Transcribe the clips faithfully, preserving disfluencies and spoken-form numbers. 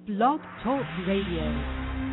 Blog Talk Radio.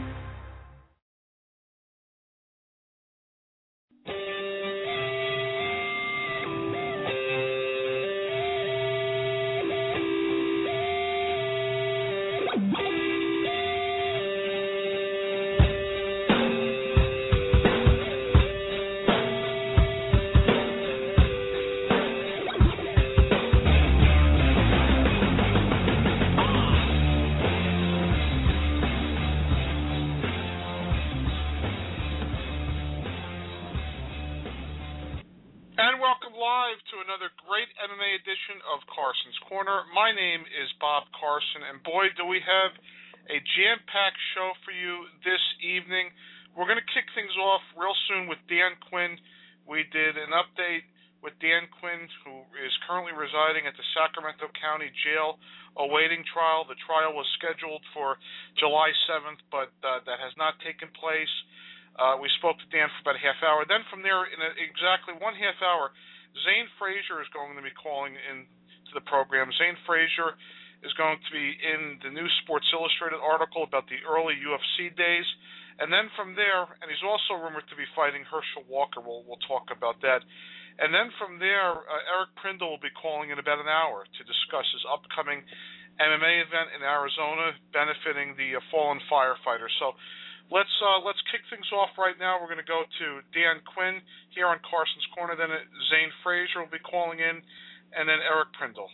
Carson's Corner. My name is Bob Carson, and boy, do we have a jam-packed show for you this evening. We're going to kick things off real soon with Dan Quinn. We did an update with Dan Quinn, who is currently residing at the Sacramento County Jail awaiting trial. The trial was scheduled for July seventh, but uh, that has not taken place. Uh, we spoke to Dan for about a half hour. Then from there, in a, exactly one half hour, Zane Frazier is going to be calling in to the program. Zane Frazier is going to be in the new Sports Illustrated article about the early U F C days. And then from there, and he's also rumored to be fighting Herschel Walker. We'll, we'll talk about that. And then from there, uh, Eric Prindle will be calling in about an hour to discuss his upcoming M M A event in Arizona benefiting the uh, fallen firefighters. So let's uh, let's kick things off right now. We're going to go to Dan Quinn here on Carson's Corner. Then Zane Frazier will be calling in, and then Eric Prindle.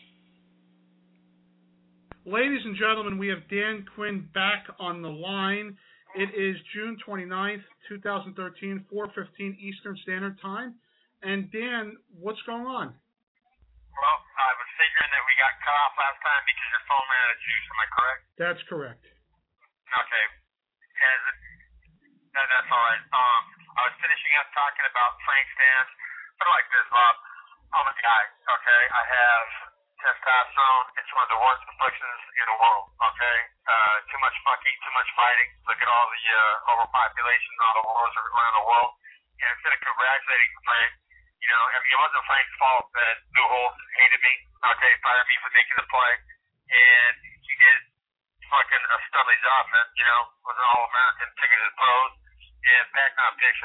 Ladies and gentlemen, we have Dan Quinn back on the line. It is June twenty-ninth, twenty thirteen, four fifteen Eastern Standard Time. And Dan, what's going on? Well, I was figuring that we got cut off last time because your phone ran out of juice. Am I correct? That's correct. Okay. Has it, no, that's all right. Um, I was finishing up talking about Frank Stance. Put it like this, Bob. I'm a guy, okay? I have testosterone. It's one of the worst afflictions in the world, okay? Uh, too much fucking, too much fighting. Look at all the uh, overpopulation, all the wars around the world. And instead of congratulating Frank, you know, I mean, it wasn't Frank's fault that Lou Holtz hated me, okay, fired me for making the play. And he did fucking a stubby job, man, you know, was an All-American, ticketed pros, and back non-fiction.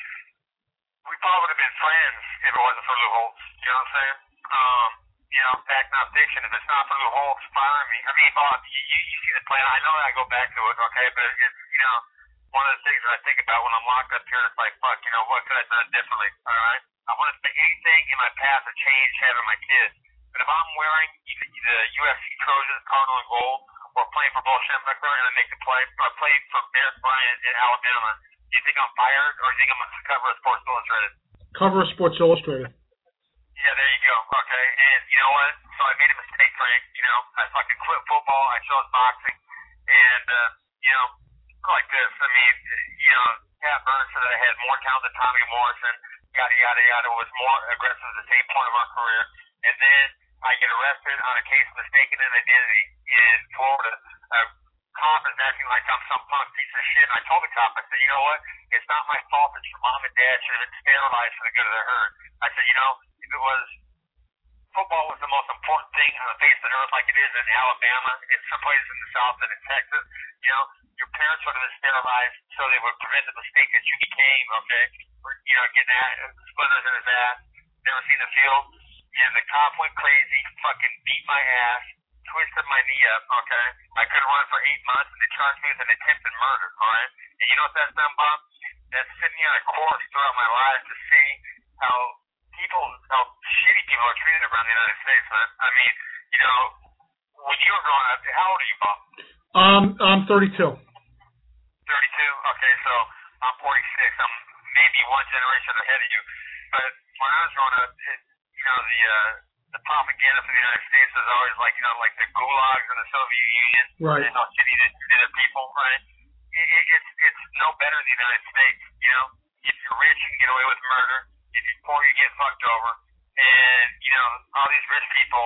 We probably would have been friends if it wasn't for Lou Holtz, you know what I'm saying? Um, you know, back non-fiction, if it's not for Lou Holtz firing me, I mean, Bob, you, you, you see the plan, I know that I go back to it, okay, but it's, you know, one of the things that I think about when I'm locked up here, it's like, fuck, you know, what could I have done differently, all right? I wouldn't make anything in my past to change having my kids. But if I'm wearing the U F C Trojans, Cardinal and Gold, or playing for Bull Schembechler and I make the play, or play for Bear Bryant in Alabama, do you think I'm fired, or do you think I'm going to cover of Sports Illustrated? Cover of Sports Illustrated. Yeah, there you go. Okay, and you know what? So I made a mistake, Frank. You know, I fucking quit football. I chose boxing, and uh, you know, like this. I mean, you know, Pat Burns said that I had more talent than Tommy Morrison. Yada yada yada. Was more aggressive at the same point of our career, and then I get arrested on a case of mistaken identity in Florida. A cop is acting like I'm some punk piece of shit. And I told the cop, I said, you know what? It's not my fault that your mom and dad should have been sterilized for the good of the herd. I said, you know, if it was football was the most important thing on the face of the earth, like it is in Alabama, in some places in the South and in Texas, you know, your parents would have been sterilized so they would prevent the mistake that you became. Okay, or, you know, getting that splinters in his ass. Never seen the field. And the cop went crazy, fucking beat my ass, twisted my knee up, okay? I couldn't run for eight months, and they charged me with an attempted murder, all right? And you know what that's done, Bob? That's sent me on a course throughout my life to see how people, how shitty people are treated around the United States, man. I mean, you know, when you were growing up, how old are you, Bob? Um, I'm thirty-two. thirty-two? Okay, so I'm forty-six. I'm maybe one generation ahead of you. But when I was growing up, it, you know, the uh, the propaganda for the United States was always like, you know, like the gulags in the Soviet Union. Right. And how shitty they treated their people, right? It, it, it's, it's no better than the United States, you know? If you're rich, you can get away with murder. If you're poor, you get fucked over. And, you know, all these rich people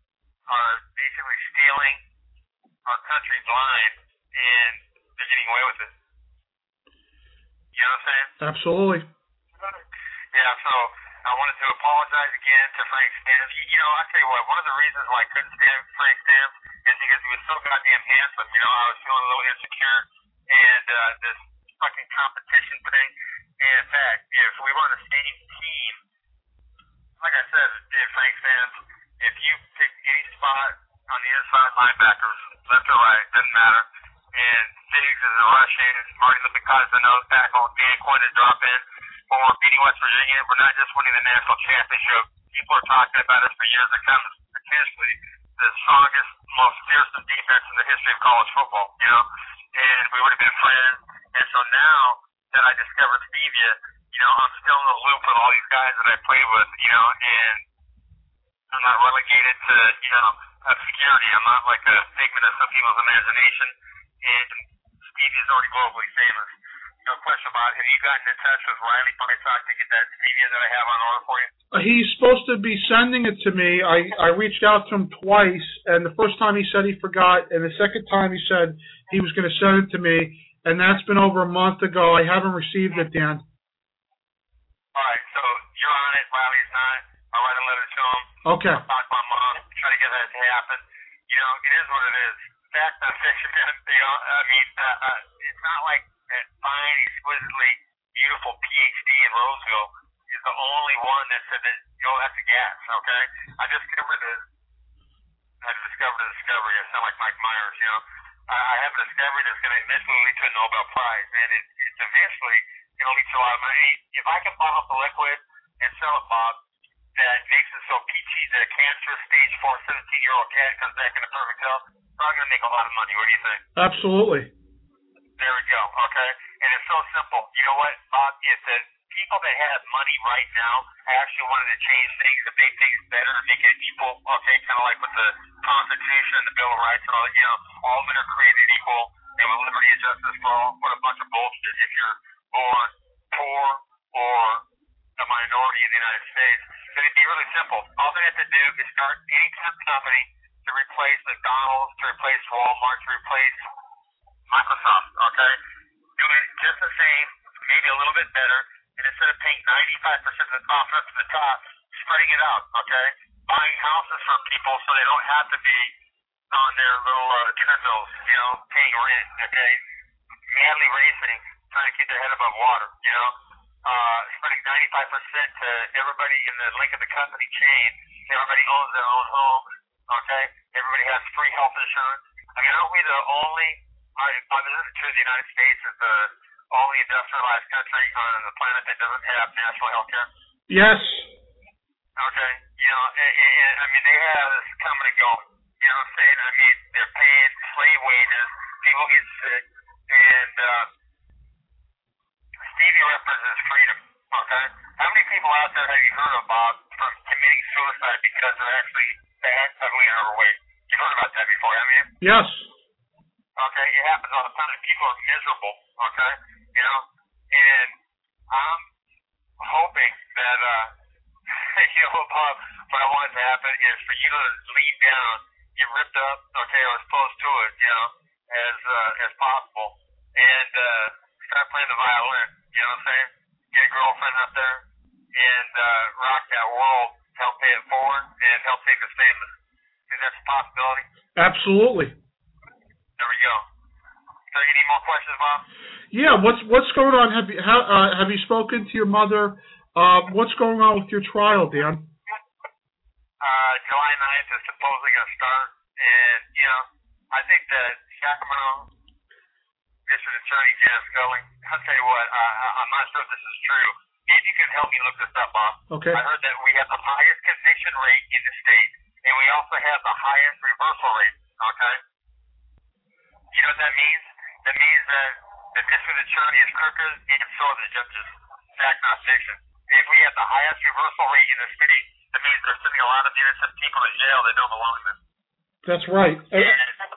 are basically stealing our country blind, and they're getting away with it. You know what I'm saying? Absolutely. Yeah, so I wanted to apologize again to Frank Stamps. You, you know, I tell you what, one of the reasons why I couldn't stand Frank Stamps is because he was so goddamn handsome. You know, I was feeling a little insecure, and uh, this fucking competition thing. And in fact, if we were on the same team, like I said, if Frank Stamps, if you pick any spot on the inside linebackers, left or right, doesn't matter. And Diggs is a rush in, Marty Lippincott is a nose tackle, Dan Quinn is drop in. When we're beating West Virginia, we're not just winning the national championship. People are talking about us for years to come. It's potentially the strongest, most fearsome defense in the history of college football, you know. And we would have been friends. And so now that I discovered Stevia, you know, I'm still in the loop with all these guys that I played with, you know, and I'm not relegated to, you know, obscurity. I'm not like a figment of some people's imagination. And Stevia's already globally famous. No question about it. Have you gotten in touch with Riley Bysock to get that Stevia that I have on order for you? He's supposed to be sending it to me. I, I reached out to him twice, and the first time he said he forgot, and the second time he said he was going to send it to me, and that's been over a month ago. I haven't received it, Dan. All right, so you're on it. Riley's not. I'll write a letter to him. Okay. I'll talk to my mom, try to get that to happen. You know, it is what it is. Fact, not fiction, man. You know, I mean, uh, uh, it's not like that fine, exquisitely beautiful P H D in Roseville is the only one that said that, you know, that's a gas, okay? I discovered a, I discovered a discovery. I sound like Mike Myers, you know. I, I have a discovery that's going to eventually lead to a Nobel Prize, and it, it's eventually going to lead to a lot of money. If I can bottle up the liquid and sell it, Bob, that makes it so peachy that a cancerous stage four seventeen-year-old cat comes back in a perfect health, I'm going to make a lot of money. What do you think? Absolutely. There we go, okay? And it's so simple. You know what, Bob? It's that people that have money right now actually wanted to change things to make things better, make it equal, okay? Kind of like with the Constitution and the Bill of Rights and all that, you know, all men are created equal, and with liberty and justice for all. What a bunch of bullshit. If you're born poor or a minority in the United States, then it'd be really simple. All they have to do is start any kind of company to replace McDonald's, to replace Walmart, to replace Microsoft, okay? Do it just the same, maybe a little bit better, and instead of paying ninety-five percent of the profit up to the top, spreading it out, okay? Buying houses from people so they don't have to be on their little uh, treadmills, you know, paying rent, okay? Madly racing, trying to keep their head above water, you know? Uh, spreading ninety-five percent to everybody in the link of the company chain. Everybody owns their own home, okay? Everybody has free health insurance. I mean, aren't we the only, I, I mean, this is true, the United States is the only industrialized country on the planet that doesn't have national health care? Yes. Okay, you know, and, and, I mean, they have this coming and going. You know what I'm saying? I mean, they're paying slave wages, people get sick, and, uh, Stevia represents freedom, okay? How many people out there have you heard of, Bob, from committing suicide because they're actually fat, ugly, and overweight? You've heard about that before, haven't you? Yes. Okay, it happens all the time. People are miserable, okay? You know, and I'm hoping that, uh, you know, Bob, what I want to happen is for you to lean down, get ripped up, okay, or as close to it, you know, as, uh, as possible, and, uh, start playing the violin, you know what I'm saying? Get a girlfriend up there and uh, rock that world, help pay it forward, and help make us famous. Think that's a possibility? Absolutely. There we go. So you need more questions, Bob? Yeah, what's what's going on? Have you how, uh, have you spoken to your mother? Uh, what's going on with your trial, Dan? Uh, July ninth is supposedly going to start, and, you know, I think that Sacramento District Attorney Jan Scully, I'll tell you what, uh, I'm not sure if this is true. Maybe you can help me look this up, Bob. Okay. I heard that we have the highest conviction rate in the state, and we also have the highest reversal rate, okay? You know what that means? That means that the district attorney is crooked, and so are the judges. Fact, not fiction. If we have the highest reversal rate in the city, that means they're sending a lot of innocent people to jail that don't belong there. That's right. And, and,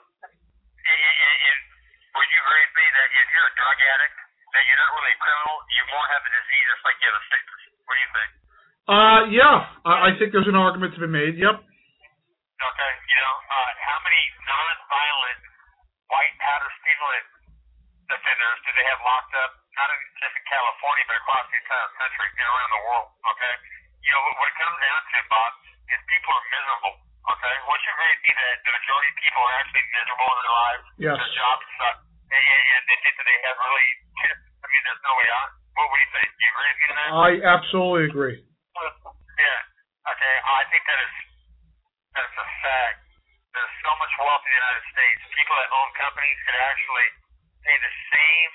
and, and would you agree with me that if you're a drug addict, that you're not really a criminal, you won't have a disease just like you have a sickness? What do you think? Uh, yeah, I, I think there's an argument to be made. Yep. Okay, you know, uh, how many non-violent white powder stimulant offenders do they have locked up, not in just in California, but across the entire country and around the world, okay? you know, what it comes down to, Bob, is people are miserable. Okay, won't you agree with me that the majority of people are actually miserable in their lives? Yes. Their jobs suck, and, and they think that they have really. I mean, there's no way out. What, what do you think? Do you agree with me on that? I absolutely agree. Yeah. Okay. I think that is that's a fact. There's so much wealth in the United States. People that own companies could actually pay the same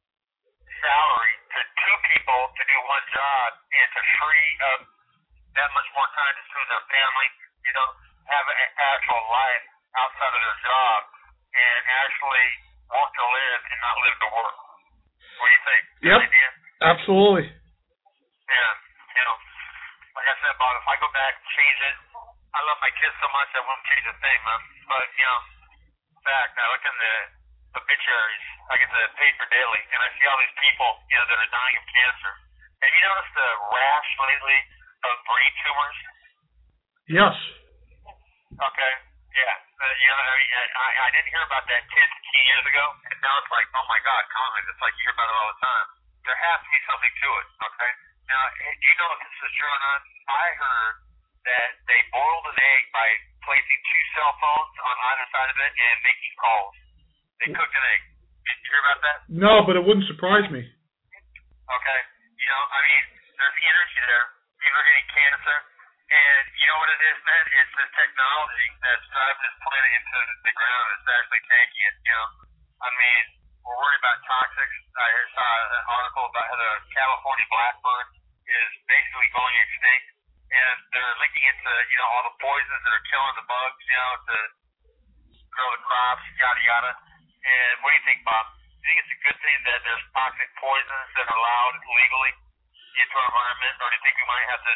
salary to two people to do one job and to free up that much more time to spend with their family, you know, have an actual life outside of their job and actually work to live and not live to work. What do you think? Yep. Idea? Absolutely. Yeah. You know, like I said, Bob, if I go back and change it, I love my kids so much I won't change a thing, man. But, you know, in fact, I look in the obituaries, I get the paper daily, and I see all these people, you know, that are dying of cancer. Have you noticed the rash lately of brain tumors? Yes. Okay. Yeah. Uh, you know, I mean, I, I didn't hear about that ten, fifteen years ago, and now it's like, oh my God, common. It's like you hear about it all the time. There has to be something to it. Okay. Now, do you know if this is true or not? I heard that they boiled an egg by placing two cell phones on either side of it and making calls. They cooked an egg. Did you hear about that? No, but it wouldn't surprise me. Okay. You know, I mean, there's energy there. People are getting cancer. And you know what it is, man? It's this technology that's driving this planet into the ground. It's actually tanking it, you know. I mean, we're worried about toxics. I saw an article about how the California blackbird is basically going extinct. And they're linking it to, you know, all the poisons that are killing the bugs, you know, to grow the crops, yada, yada. And what do you think, Bob? Do you think it's a good thing that there's toxic poisons that are allowed legally into our environment, or do you think we might have to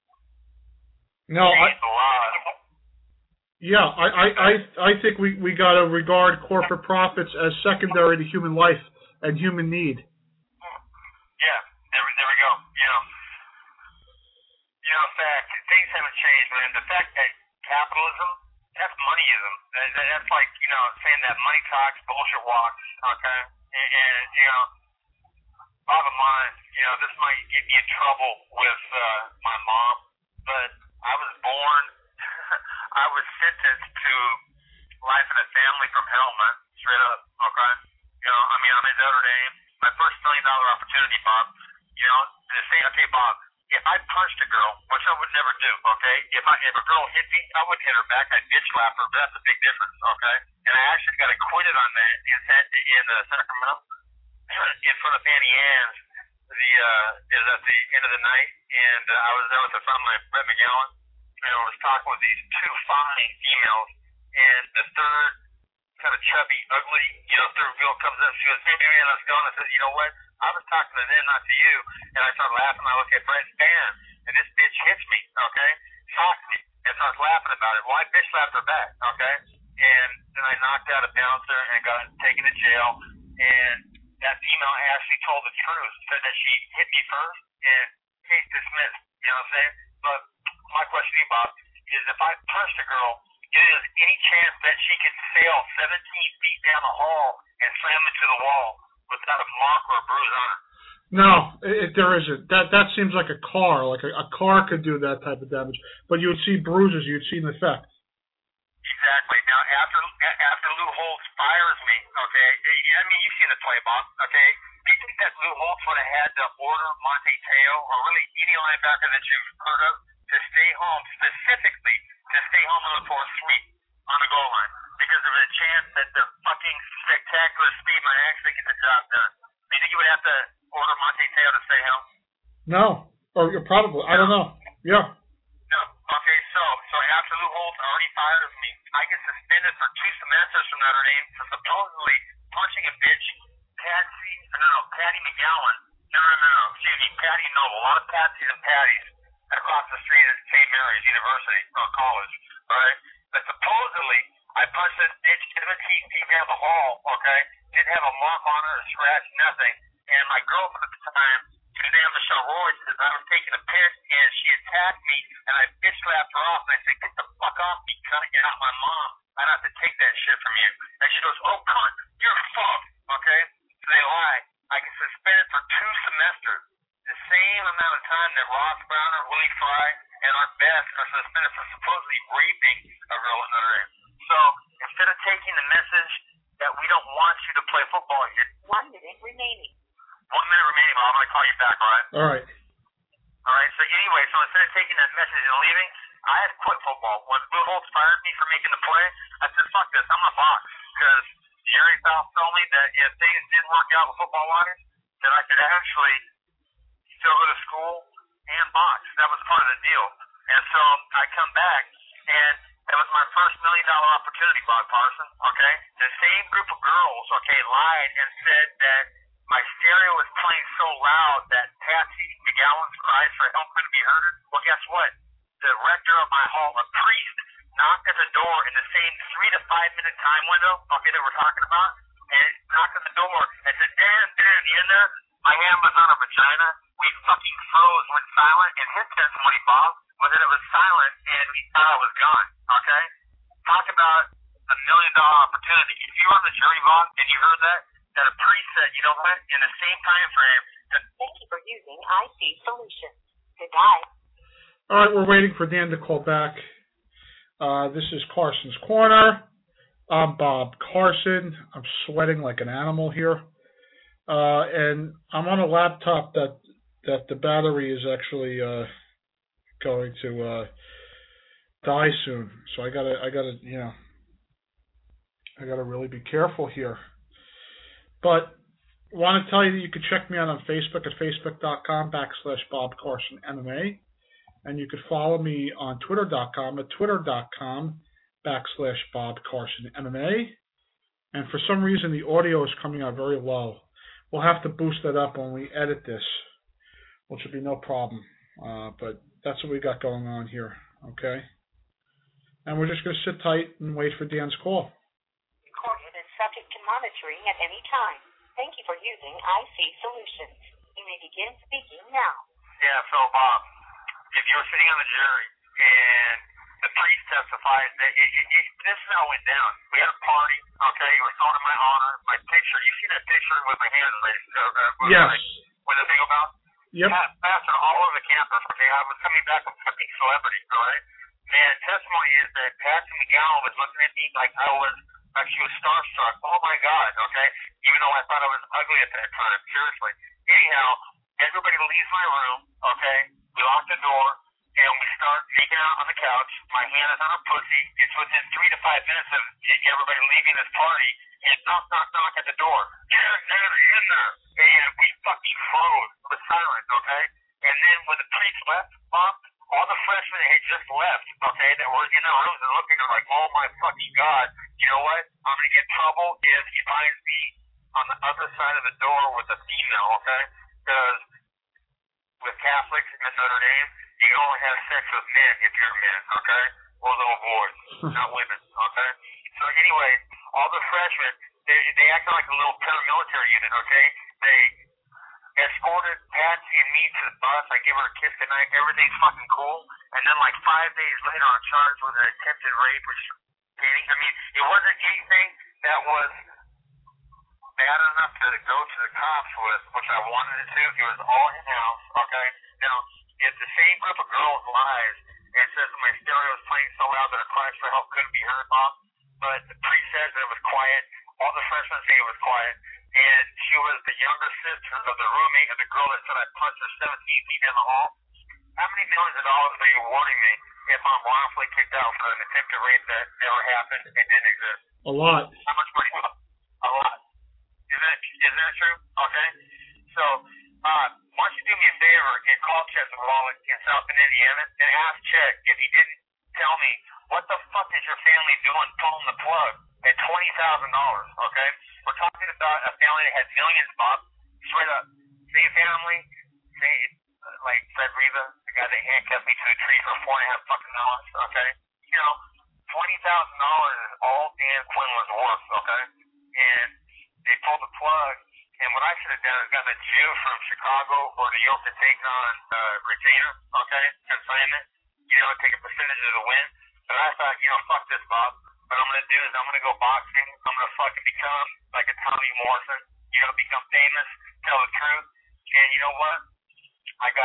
No, I, change the law? yeah, I, I, I, I think we, we got to regard corporate profits as secondary to human life and human need. Yeah, there, there we go. You know, you know, in fact, things haven't changed, man. The fact that capitalism, that's moneyism. That, that, that's like, you know, saying that money talks, bullshit walks, okay? And, and, you know, bottom line, you know, this might get me in trouble with uh, my mom, but I was born, I was sentenced to life in a family from hell, man, straight up, okay? You know, I mean, I'm in Notre Dame. My first million dollar opportunity, Bob, you know, to say, okay, Bob, if I punched a girl, which I would never do, okay? If I if a girl hit me, I wouldn't hit her back. I'd bitch slap her, but that's a big difference, okay? And I actually got acquitted on that in, in uh, Sacramento in front of Fannie Ann's. The uh, is at the end of the night, and uh, I was there with a friend of mine, Brett McGowan, and I was talking with these two fine females, and the third kind of chubby, ugly, you know, third girl comes in, she goes, hey, man, let's go, and I said, you know what? I was talking to them, not to you. And I started laughing. I look at Brett Stan, and this bitch hits me, okay? Shocks me. And so I was laughing about it. Well, I bitch slapped her back, okay? And then I knocked out a bouncer and got taken to jail. And that female actually told the truth, said that she hit me first, and case dismissed. You know what I'm saying? But my question to you, Bob, is if I punched a girl, is there any chance that she could sail seventeen feet down the hall and slam into the wall without a mark or a bruise on her? No, it, there isn't. That that seems like a car. Like a, a car could do that type of damage. But you would see bruises. You'd see an effect. Exactly. Now, after after Lou Holtz fires me, okay, I mean, you've seen the play, Bob, okay? Do you think that Lou Holtz would have had to order Monte Teo or really any linebacker that you've heard of to stay home, specifically to stay home and look for a sweep on the goal line? Because there was a chance that the fucking spectacular speed might actually get the job done. Do you think you would have to order Monte Teo to stay home? No. Or probably. I don't know. Yeah. No. Okay, so so after Lou Holtz already fired me, I get suspended for two semesters from Notre Dame for supposedly punching a bitch, Patsy, no, no, Patty McGowan. No, no, no, no. Excuse me, Patty Noble. A lot of Patsies and Patties across the street at Saint Mary's University, or college, all right? But supposedly, I punched this bitch seventeen feet down the hall, okay? Didn't have a mark on her, a scratch, nothing. And my girlfriend at the time, Suzanne Michelle Roy, says I was taking a piss, and she attacked me, and I bitch slapped her off, and I said, get the fuck off me, cunt, you're not my mom. I'd have to take that shit from you. And she goes, oh, cunt, you're fucked, okay? So they lie. I get suspended for two semesters, the same amount of time that Ross Browner, Willie Fry, and our best are suspended for supposedly raping a girl at Notre Dame. So instead of taking the message that we don't want you to play football here. One minute remaining. One minute remaining, Mom. I'm going to call you back, all right? All right. All right, so anyway, so instead of taking that message and leaving, I had to quit football. When Bill Holtz fired me for making the play, I said, fuck this, I'm going to box. Because Jerry South told me that if things didn't work out with football-wise, that I could actually still go to school and box. That was part of the deal. And so I come back, and it was my first million-dollar opportunity, Bob Parson, okay? The same group of girls, okay, lied and said that my stereo was playing so loud that Patsy McGowan's cries for help couldn't be heard. Well, guess what? The rector of my hall, a priest, knocked at the door in the same three to five minute time window, okay, that we're talking about, and knocked at the door and said, Dan, Dan, you in there? My hand was on her vagina. We fucking froze, went silent, and his testimony, Bob, was that it was silent and he thought I was gone, okay? Talk about a million dollar opportunity. If you were on the jury, Bob, and you heard that, that a priest said, you know what, in the same time frame, that Thank you for using I C Solutions. Goodbye. All right, we're waiting for Dan to call back. Uh, this is Carson's Corner. I'm Bob Carson. I'm sweating like an animal here. Uh, and I'm on a laptop that that the battery is actually uh, going to uh, die soon. So I gotta, I gotta, you know, I gotta really be careful here. But I want to tell you that you can check me out on Facebook at facebook.com backslash Bob Carson MMA. And you can follow me on twitter dot com at twitter.com backslash Bob Carson MMA. And for some reason, the audio is coming out very low. We'll have to boost that up when we edit this, which will be no problem. Uh, but that's what we got going on here, okay? And we're just going to sit tight and wait for Dan's call. Recorded is subject to monitoring at any time. Thank you for using I C Solutions. You may begin speaking now. yeah, so Bob, if you were sitting on the jury and the priest testifies that it, it, it, this is how it went down. We had a party, okay, it was thrown in my honor, my picture, you see that picture with my hands raised, uh, uh, with, Yes. like, with the thing about? Yep. Yeah, passing all over the campus, okay, I was coming back with fucking celebrity, all right? Man, testimony is that Patsy McGowan was looking at me like I was, like she was starstruck. Oh my God, okay? Even though I thought I was ugly at that time, seriously. Anyhow, everybody leaves my room, okay? We lock the door, and we start making out on the couch. My hand is on her pussy. It's within three to five minutes of everybody leaving this party, and knock, knock, knock at the door. Get in there, in there. And we fucking froze. It was silent, okay? And then when the priest left, Bob, all the freshmen had just left, okay, that were in their rooms and looking at like, oh my fucking God, you know what? I'm going to get in trouble if he finds me on the other side of the door with a female, okay? Because with Catholics in Notre Dame, you can only have sex with men if you're a man, okay? Or little boys, not women, okay? So anyway, all the freshmen, they, they acted like a little paramilitary unit, okay? They escorted Patsy and me to the bus. I gave her a kiss goodnight. Everything's fucking cool. And then like five days later, I'm charged with an attempted rape, which, I mean, it wasn't anything that was bad enough to go to the cops with, which I wanted it to. It was all in-house, okay? Now, if the same group of girls lies and says that my stereo was playing so loud that her cries for help couldn't be heard, Bob, but the priest says that it was quiet, all the freshmen say it was quiet, and she was the younger sister of the roommate of the girl that said I punched her seventeen feet down the hall. How many millions of dollars are you awarding me if I'm wrongfully kicked out for an attempted rape that never happened and didn't exist? A lot. How much money? A lot. Is that, is that true? Okay. So, uh, why don't you do me a favor and call Chester Wallach in South Bend, Indiana, and ask Chet if he didn't tell me what the fuck is your family doing pulling the plug at twenty thousand dollars, okay? We're talking about a family that had millions, Bob. Straight up. Same family, same, uh, like Fred Riva, the guy that handcuffed me to a tree for four and a half fucking dollars, okay? You know, twenty thousand dollars is all Dan Quinn was worth, okay? And they pulled the plug, and what I should have done is gotten a Jew from Chicago or New York to take on uh, retainer, okay, consignment, you know, take a percentage of the win. But I thought, you know, fuck this, Bob. What I'm going to do is I'm going to go boxing. I'm going to fucking become like a Tommy Morrison, you know, become famous, tell the truth. And you know what? I got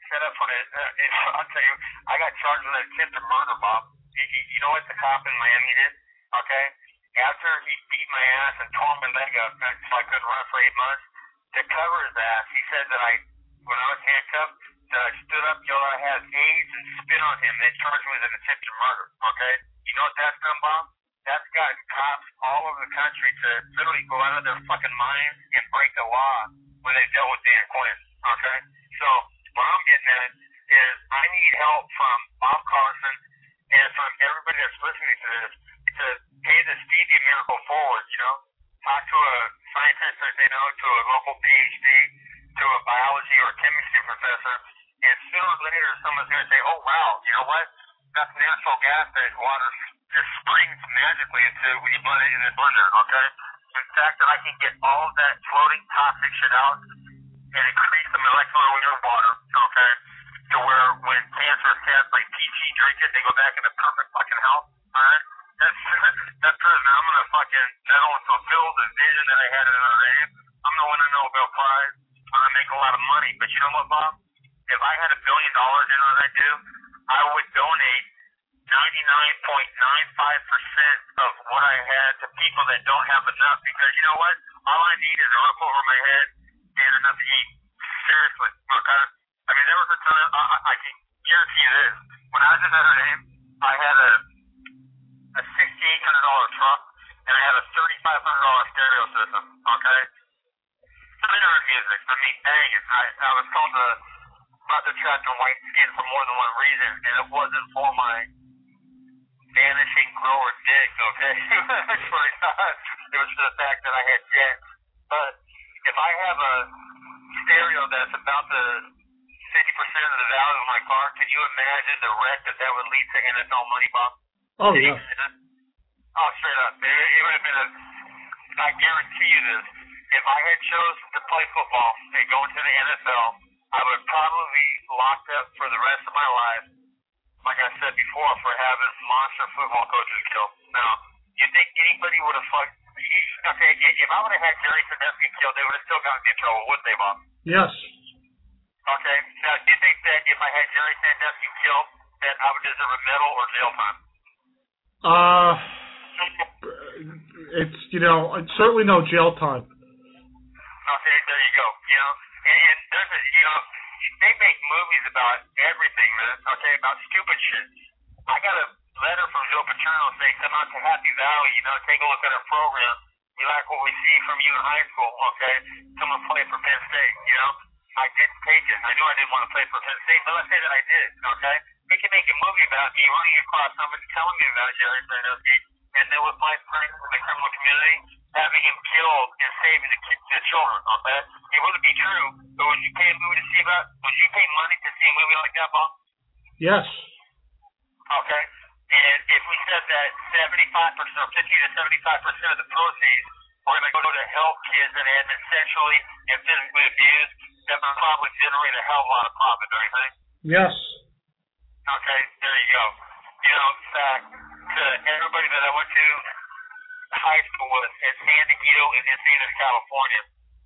set up for an, uh, I'll tell you, I got charged with an attempted murder, Bob. You, you know what the cop in Miami did? Okay? After he beat my ass and tore my leg up so I couldn't run for eight months, to cover his ass, he said that I, when I was handcuffed, that I stood up, yelled I had AIDS and spit on him. They charged me with an attempted murder, okay? You know what that's done, Bob? That's gotten cops all over the country to literally go out of their fucking minds and break the law when they dealt with Dan Quinn, okay? So what I'm getting at is I need help from Bob Carson and from everybody that's listening to this to pay the Stevie Miracle forward, you know? Talk to a scientist that they know, to a local P H D, to a biology or chemistry professor, and sooner or later someone's going to say, oh, wow, you know what? That's natural gas that water just springs magically into when you blend it in a blender, okay? In fact, that I can get all of that floating toxic shit out and increase the molecular weight of water, okay? To where when cancer cats like P G drink it, they go back into perfect fucking health, alright? That's, that proves that I'm going to fucking not only fulfill the vision that I had in Notre Dame, I'm going to win a Nobel Prize, I'm going to make a lot of money. But you know what, Bob? If I had a billion dollars in what I do, I would donate ninety-nine point nine five percent of what I had to people that don't have enough, because you know what? All I need is a roof over my head and enough to eat. Seriously, okay? I mean, there was a time, I, I, I can guarantee you this. When I was in Notre Dame, I had a a sixty-eight hundred dollars truck, and I had a thirty-five hundred dollars stereo system, okay? I mean, I heard music. I mean, dang it. I, I was told to not to attract a white skin for more than one reason, and it wasn't for my vanishing grower dick, okay? That's what I thought. It was for the fact that I had jets. But if I have a stereo that's about the fifty percent of the value of my car, can you imagine the wreck that that would lead to N F L money, Bob? Oh, yeah. Oh, straight up. It, it would have been a, I guarantee you this, if I had chosen to play football and go into the N F L, I would probably be locked up for the rest of my life, like I said before, for having monster football coaches killed. Now, you think anybody would have fucked, okay, if I would have had Jerry Sandusky killed, they would have still gotten me in trouble, wouldn't they, Bob? Yes. Okay, now, do you think that if I had Jerry Sandusky killed, that I would deserve a medal or jail time? Uh, it's, you know, it's certainly no jail time. Okay, there you go. You know, and, and there's a, you know, they make movies about everything, man. Okay, about stupid shit. I got a letter from Joe Paterno saying, come out to Happy Valley, you know, take a look at our program. We like what we see from you in high school, okay? Come and play for Penn State, you know? I didn't take it. I knew I didn't want to play for Penn State, but let's say that I did, okay? We can make a movie about me running across somebody telling me about Jerry Sandusky, and then with my friends in the criminal community, having him killed and saving the, kids, the children, okay? It wouldn't be true, but would you pay a movie to see about, would you pay money to see a movie like that, Bob? Yes. Okay? And if we said that seventy-five percent or fifty to seventy-five percent of the proceeds were going to go to help kids that had been sexually and physically abused, that would probably generate a hell of a lot of profit, don't you think? Yes. Okay, there you go. You know, in fact, to everybody that I went to high school with in San Diego and Encinitas, California,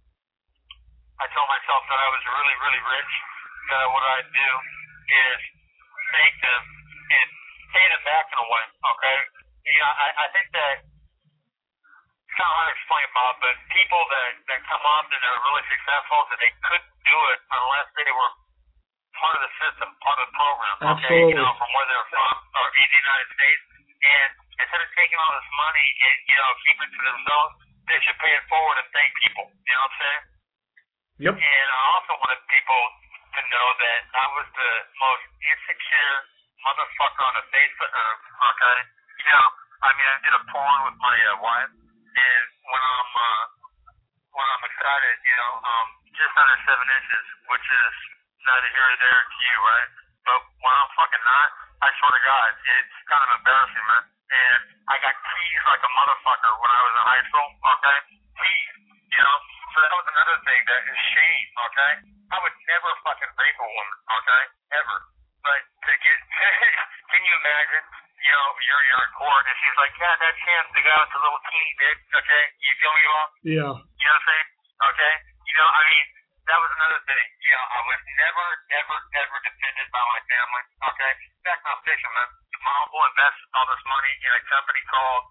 I told myself that I was really, really rich, that what I'd do is thank them and pay them back in a way, okay? You know, I, I think that it's kind of hard to explain, Bob, but people that, that come up and are really successful, that they couldn't do it unless they were part of the system, part of the program, okay? Absolutely. You know, from where they're from, or in the United States. And instead of taking all this money and, you know, keep it to themselves, they should pay it forward and thank people. You know what I'm saying? Yep. And I also wanted people to know that I was the most insecure motherfucker on the face of earth, okay? You know, I mean, I did a porn with my uh, wife, and when I'm, uh, when I'm excited, you know, um, just under seven inches, which is neither here nor there to you, right? But when I'm fucking not, I swear to God, it's kind of embarrassing, man. And I got teased like a motherfucker when I was in high school, okay? Teased, you know? So that was another thing that is shame, okay? I would never fucking rape a woman, okay? Ever. But to get, can you imagine, you know, you're, you're in court and she's like, yeah, that chance, the guy with the little teeny dick, okay? You feel me, Bob? Yeah. You know what I'm saying? Okay? You know, I mean, that was another thing. You know, I was never, ever, ever defended by my family. Okay, that's not fiction, man. My uncle invested all this money in a company called,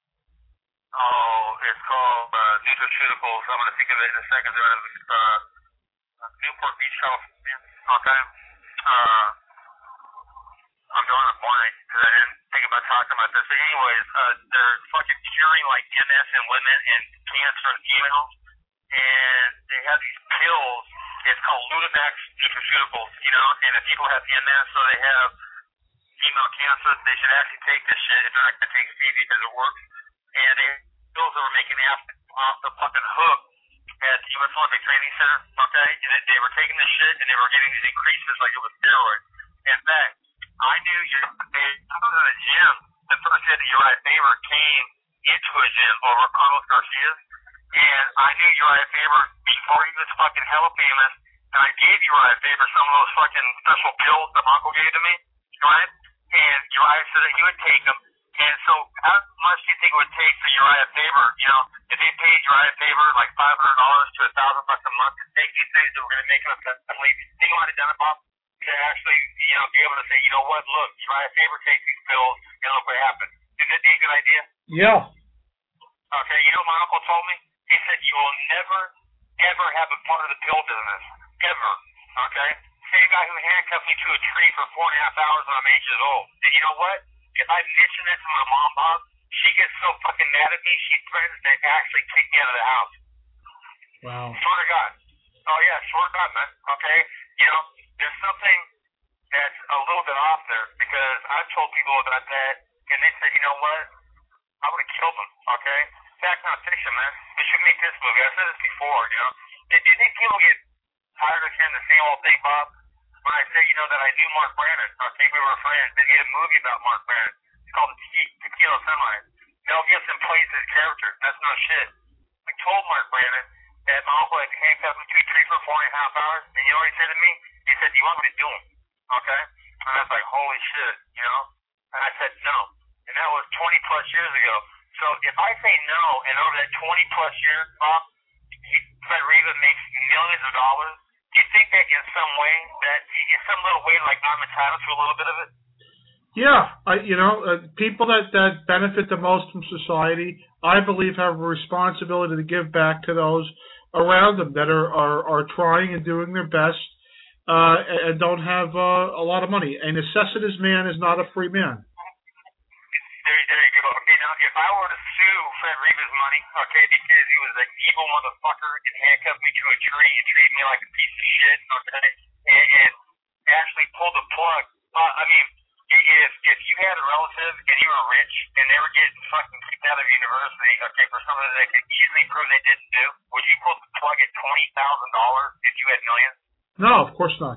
oh, it's called uh, Nutraceuticals. I'm gonna think of it in a second. They're out of uh, Newport Beach, California. Okay, uh, I'm drawing a blank because I didn't think about talking about this. But anyways, uh, they're fucking curing like M S in women and cancer in females. And they have these pills. It's called Ludamax Nutraceuticals, you know. And if people have M S or they have female cancer, they should actually take this shit. If they're not going to take Stevie because it works. And they pills that were making off, off the fucking hook at the U S Olympic Training Center, okay? And they, they were taking this shit and they were getting these increases like it was steroids. In fact, I knew you. I was in a gym. The first hit that Uriah Faber came into a gym over Carlos Garcia. And I knew Uriah Faber before he was fucking hella famous, and I gave Uriah Faber some of those fucking special pills that my uncle gave to me, right? And Uriah said that he would take them. And so how much do you think it would take for Uriah Faber, you know, if they paid Uriah Faber like five hundred dollars to one thousand bucks a month to take these things that were going to make him a family, think he might have done it, Bob? To actually, you know, be able to say, you know what, look, Uriah Faber takes these pills, and look what happened. Isn't that a good idea? Yeah. Okay, you know what my uncle told me? He said, you will never, ever have a part of the pill business. Ever. Okay? Same guy who handcuffed me to a tree for four and a half hours when I'm eight years old. And you know what? If I mention that to my mom, Bob, she gets so fucking mad at me, she threatens to actually kick me out of the house. Wow. Swear to God. Oh, yeah, swear to God, man. Okay? You know, there's something that's a little bit off there because I've told people about that, and they said, you know what? I would have killed them, okay? That's not fiction, man. They should make this movie. I've said this before, you know. Do, do you think people get tired of hearing the same old thing, Bob? When I say, you know, that I knew Mark Brandon, I think we were friends. They made a movie about Mark Brandon. It's called Te- Tequila Sunrise. Mel Gibson plays his character. That's no shit. I told Mark Brandon that my uncle had handcuffed me to a tree for four and a half hours, and you know what he said to me? He said, do you want me to do him? Okay? And I was like, holy shit, you know? And I said, no. And that was twenty plus years ago. So if I say no, and over that twenty plus years, Bob, Fred Reva makes millions of dollars, do you think that in some way, that in some little way, like I'm entitled to a little bit of it? Yeah, I, you know, uh, people that, that benefit the most from society, I believe, have a responsibility to give back to those around them that are, are, are trying and doing their best uh, and don't have uh, a lot of money. A necessitous man is not a free man. There, there you go. Okay, now, if I were to sue Fred Reva's money, okay, because he was an evil motherfucker and handcuffed me to a tree and treated me like a piece of shit, okay, and, and actually pulled the plug, uh, I mean, if if you had a relative and you were rich and they were getting fucking kicked out of university, okay, for something that they could easily prove they didn't do, would you pull the plug at twenty thousand dollars if you had millions? No, of course not.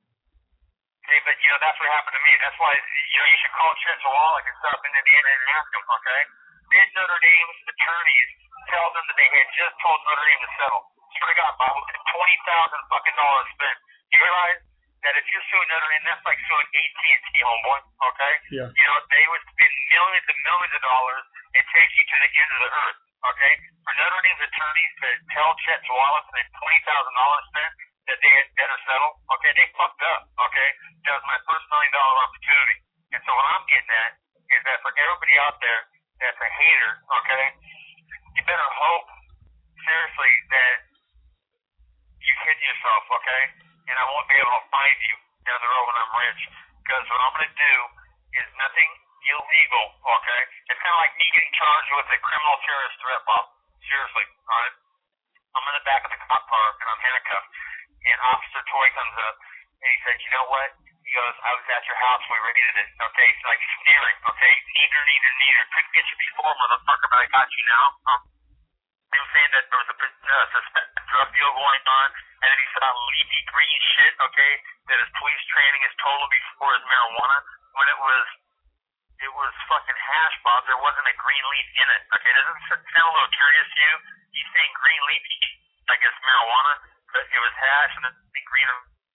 Okay, but, you know, that's what happened to me. That's why, you know, you should call Chet Zawalik and stop in Indiana and ask him, okay? Did Notre Dame's attorneys tell them that they had just told Notre Dame to settle? Swear to God, Bob, with twenty thousand fucking dollars spent. You realize that if you're suing Notre Dame, that's like suing A T and T, homeboy, okay? Yeah. You know, they would spend millions and millions of dollars and take you to the end of the earth, okay? For Notre Dame's attorneys to tell Chet Zawalik that twenty thousand dollars spent, that they had better settle, okay, they fucked up, okay? That was my first million dollar opportunity. And so what I'm getting at is that for everybody out there that's a hater, okay, you better hope, seriously, that you hit yourself, okay? And I won't be able to find you down the road when I'm rich. Because what I'm going to do is nothing illegal, okay? It's kind of like me getting charged with a criminal terrorist threat, Bob. Seriously, all right? I'm in the back of the cop car, and I'm handcuffed. And Officer Toy comes up, and he said, you know what? He goes, I was at your house when we raided it, okay? It's like steering, okay? Neither, neither, neither. Couldn't get you before, motherfucker, but I got you now. Um, he was saying that there was a uh, suspected drug deal going on, and then he saw leafy green shit, okay, that his police training is total before his marijuana, when it was, it was fucking hash, Bob. There wasn't a green leaf in it, okay? Doesn't it sound a little curious to you? He's saying green leaf, I guess marijuana, but it was hash, and then the green,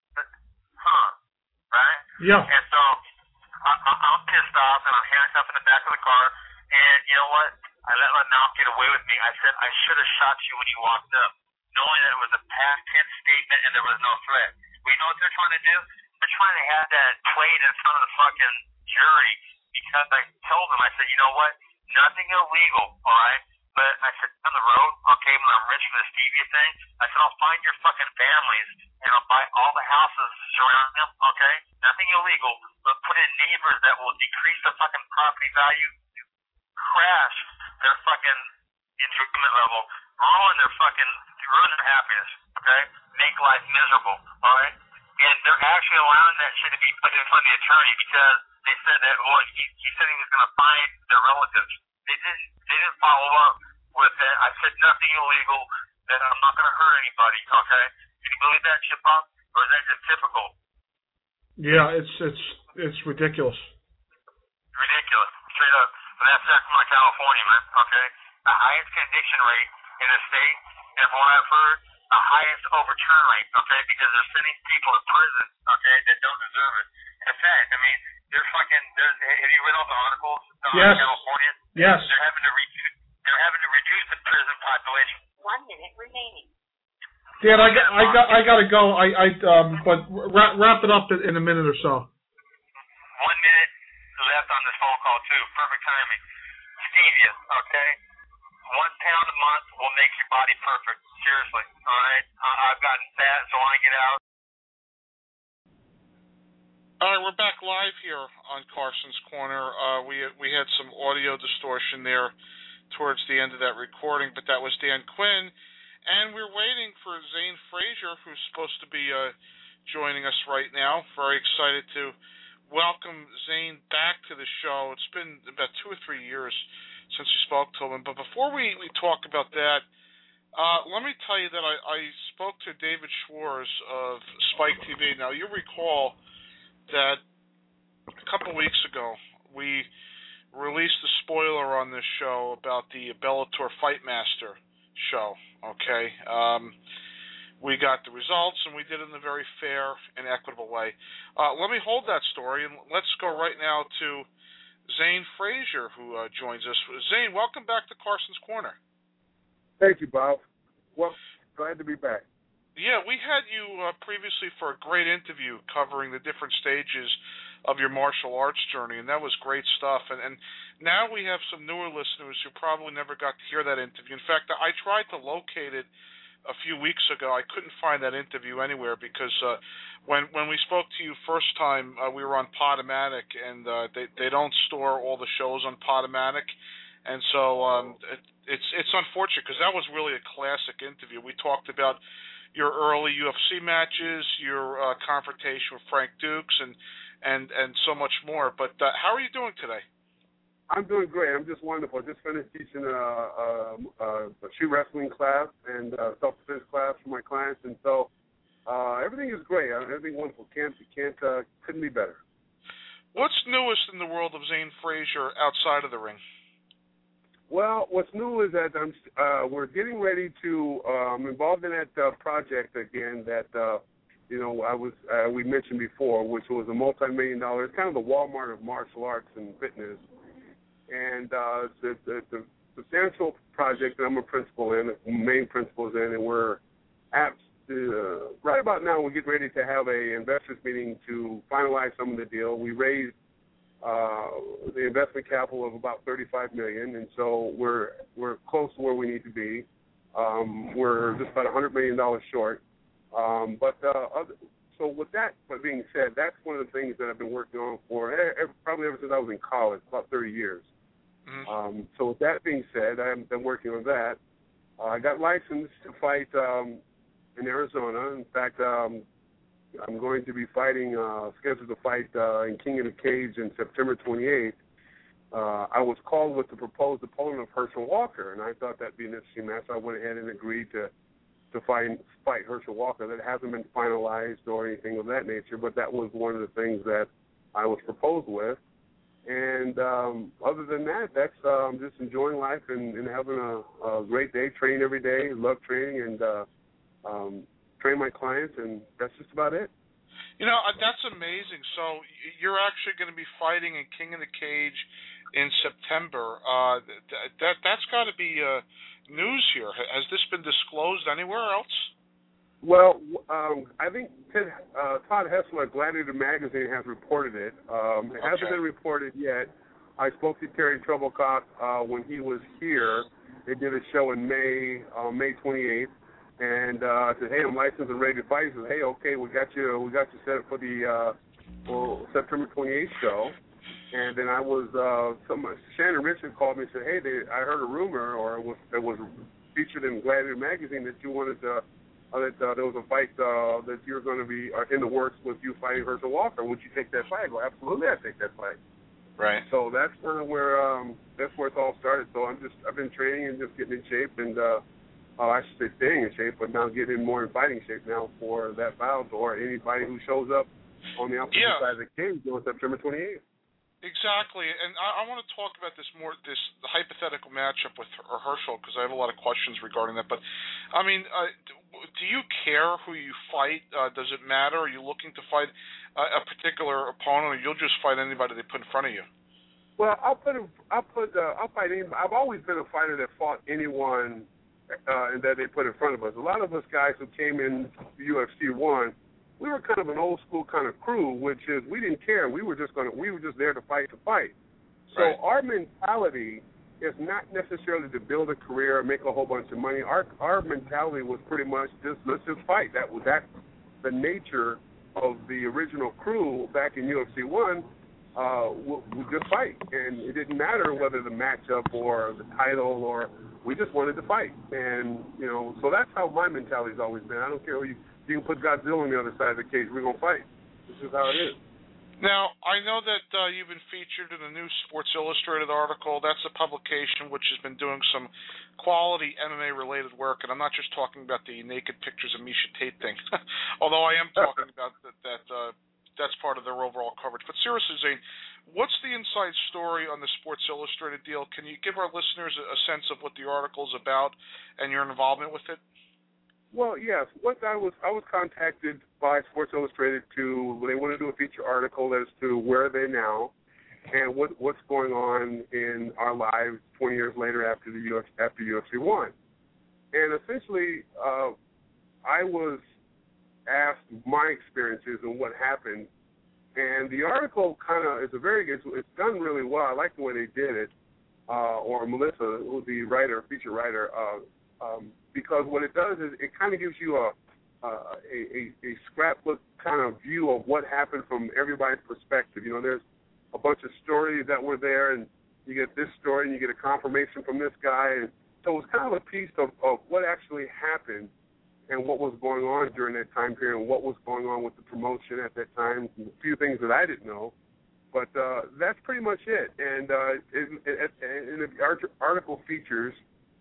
huh, right? Yeah. And so, I, I, I'm pissed off, and I'm handcuffed in the back of the car, and you know what? I let my mouth get away with me. I said, I should have shot you when you walked up. knowing that it was a past tense statement and there was no threat. We know what they're trying to do? They're trying to have that played in front of the fucking jury because I told them, I said, you know what? Nothing illegal, all right? But I said, down the road, okay, when I'm rich from the stevia thing, I said, I'll find your fucking families and I'll buy all the houses surrounding them, okay? Nothing illegal, but put in neighbors that will decrease the fucking property value, crash their fucking enjoyment level, ruin their fucking, ruin their happiness, okay? Make life miserable, all right? And they're actually allowing that shit to be put in front of the attorney because they said that, well, he, he said he was going to find their relatives. They didn't, they didn't follow up with that. I said nothing illegal, that I'm not going to hurt anybody, okay? Can you believe that shit, Bob? Or is that just typical? Yeah, it's it's it's ridiculous. Ridiculous, straight up. And that's Sacramento, California, man, okay? The highest conviction rate in the state, and from what I've heard, the highest overturn rate, okay? Because they're sending people to prison, okay, that don't deserve it. In fact, I mean, they're fucking, they're, have you read all the articles on Yes. California? Yes. They're having to reduce, they're having to reduce the prison population. One minute remaining. Dan, I got I got I gotta go. I I um, but wrap wrap it up in a minute or so. One minute left on this phone call too. Perfect timing. Stevia, okay? One pound a month will make your body perfect. Seriously, all right? Uh, I've gotten fat, so when I get out. All right, we're back live here on Carson's Corner. Uh, we we had some audio distortion there towards the end of that recording, but that was Dan Quinn, and we're waiting for Zane Frazier, who's supposed to be uh, joining us right now. Very excited to welcome Zane back to the show. It's been about two or three years since we spoke to him, but before we, we talk about that, uh, let me tell you that I, I spoke to David Schwartz of Spike T V. Now, you recall that a couple weeks ago we released a spoiler on this show about the Bellator Fightmaster show, okay? Um, we got the results, and we did it in a very fair and equitable way. Uh, let me hold that story, and let's go right now to Zane Frazier, who uh, joins us. Zane, welcome back to Carson's Corner. Thank you, Bob. Well, glad to be back. Yeah, we had you uh, previously for a great interview covering the different stages of your martial arts journey, and that was great stuff. And, and now we have some newer listeners who probably never got to hear that interview. In fact, I tried to locate it a few weeks ago. I couldn't find that interview anywhere because uh, when when we spoke to you first time, uh, we were on Podomatic, and uh, they they don't store all the shows on Podomatic, and so um, it, it's it's unfortunate because that was really a classic interview. We talked about your early U F C matches, your uh, confrontation with Frank Dukes, and and and so much more. But uh, how are you doing today? I'm doing great. I'm just wonderful. I just finished teaching a, a, a shoe wrestling class and a self-defense class for my clients, and so uh, everything is great. Everything wonderful. Can't can't uh, couldn't be better. What's newest in the world of Zane Frazier outside of the ring? Well, what's new is that I'm, uh, we're getting ready to um, involved in that uh, project again that uh, you know I was uh, we mentioned before, which was a multi-million dollar. It's kind of the Walmart of martial arts and fitness, and uh, it's, it's a substantial project that I'm a principal in, main principals in, and we're at uh, right about now we're getting ready to have a investors meeting to finalize some of the deal. We raised Uh, the investment capital of about thirty-five million dollars, and so we're we're close to where we need to be. Um, we're just about one hundred million dollars short. Um, but uh, other, so with that being said, that's one of the things that I've been working on for ever, probably ever since I was in college, about thirty years. Mm-hmm. Um, so with that being said, I've been working on that. Uh, I got licensed to fight um, in Arizona. In fact, um, I'm going to be fighting, uh, scheduled to fight uh, in King of the Cage in September twenty-eighth. Uh, I was called with the proposed opponent of Herschel Walker, and I thought that'd be an interesting match. So I went ahead and agreed to to fight, fight Herschel Walker. That hasn't been finalized or anything of that nature, but that was one of the things that I was proposed with. And um, other than that, that's um, just enjoying life and, and having a, a great day, training every day, love training, and uh, um, train my clients, and that's just about it. You know, that's amazing. So you're actually going to be fighting in King of the Cage in September. Uh, that, that, that's got to be uh, news here. Has this been disclosed anywhere else? Well, um, I think Ted, uh, Todd Hessler at Gladiator Magazine has reported it. Um, it okay. hasn't been reported yet. I spoke to Terry Treblecock uh, when he was here. They did a show in May, uh, May twenty-eighth, and uh, I said, "Hey, I'm licensed and ready to fight." He said, "Hey, okay, we got you. We got you set up for the uh, well, September twenty-eighth show." And then I was, uh, some, Shannon Richard called me and said, "Hey, they, I heard a rumor, or it was, it was featured in Gladiator Magazine that you wanted to, uh, that uh, there was a fight uh, that you're going to be uh, in the works with you fighting Herschel Walker. Would you take that fight?" I go, "Absolutely, I'd take that fight." Right. So that's kind of where um, that's where it's all started. So I'm just I've been training and just getting in shape, and uh, uh, I should say staying in shape, but now getting more in fighting shape now for that bout or anybody who shows up on the opposite yeah. side of the cage on September twenty-eighth. Exactly, and I, I want to talk about this more, this the hypothetical matchup with Herschel, because I have a lot of questions regarding that. But, I mean, uh, do you care who you fight? Uh, does it matter? Are you looking to fight a, a particular opponent, or you'll just fight anybody they put in front of you? Well, I'll put, a, I'll put, uh, I'll fight anybody. I've always been a fighter that fought anyone uh, that they put in front of us. A lot of us guys who came in U F C one, we were kind of an old school kind of crew, which is we didn't care. We were just going to, we were just there to fight to fight. So right. our mentality is not necessarily to build a career, make a whole bunch of money. Our our mentality was pretty much just let's just fight. That was that's the nature of the original crew back in U F C one. Uh, we, we just fight, and it didn't matter whether the matchup or the title, or we just wanted to fight. And you know, so that's how my mentality's always been. I don't care who you. You can put Godzilla on the other side of the cage. We're going to fight. This is how it is. Now, I know that uh, you've been featured in a new Sports Illustrated article. That's a publication which has been doing some quality M M A-related work, and I'm not just talking about the naked pictures of Miesha Tate thing, although I am talking about that, that uh, that's part of their overall coverage. But seriously, Zane, what's the inside story on the Sports Illustrated deal? Can you give our listeners a, a sense of what the article is about and your involvement with it? Well, yes. What I was I was contacted by Sports Illustrated to they want to do a feature article as to where are they now, and what what's going on in our lives twenty years later after the U F, after U F C one, and essentially uh, I was asked my experiences and what happened, and the article kind of is a very it's, it's done really well. I like the way they did it, uh, or Melissa, the writer, feature writer. Uh, Um, because what it does is it kind of gives you a, uh, a, a, a scrapbook kind of view of what happened from everybody's perspective. You know, there's a bunch of stories that were there, and you get this story, and you get a confirmation from this guy. And so it's kind of a piece of, of what actually happened and what was going on during that time period and what was going on with the promotion at that time, and a few things that I didn't know. But uh, that's pretty much it. And uh, it, it, it, and the article features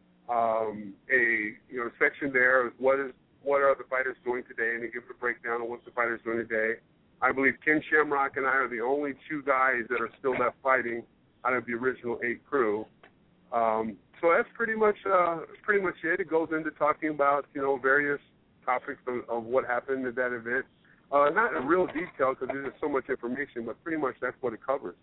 Um, a you know section there is what is what are the fighters doing today, and they give a breakdown of what the fighters doing today. I believe Ken Shamrock and I are the only two guys that are still left fighting out of the original eight crew. Um, so that's pretty much uh, pretty much it. It goes into talking about you know various topics of, of what happened at that event. Uh, not in real detail because there's so much information, but pretty much that's what it covers.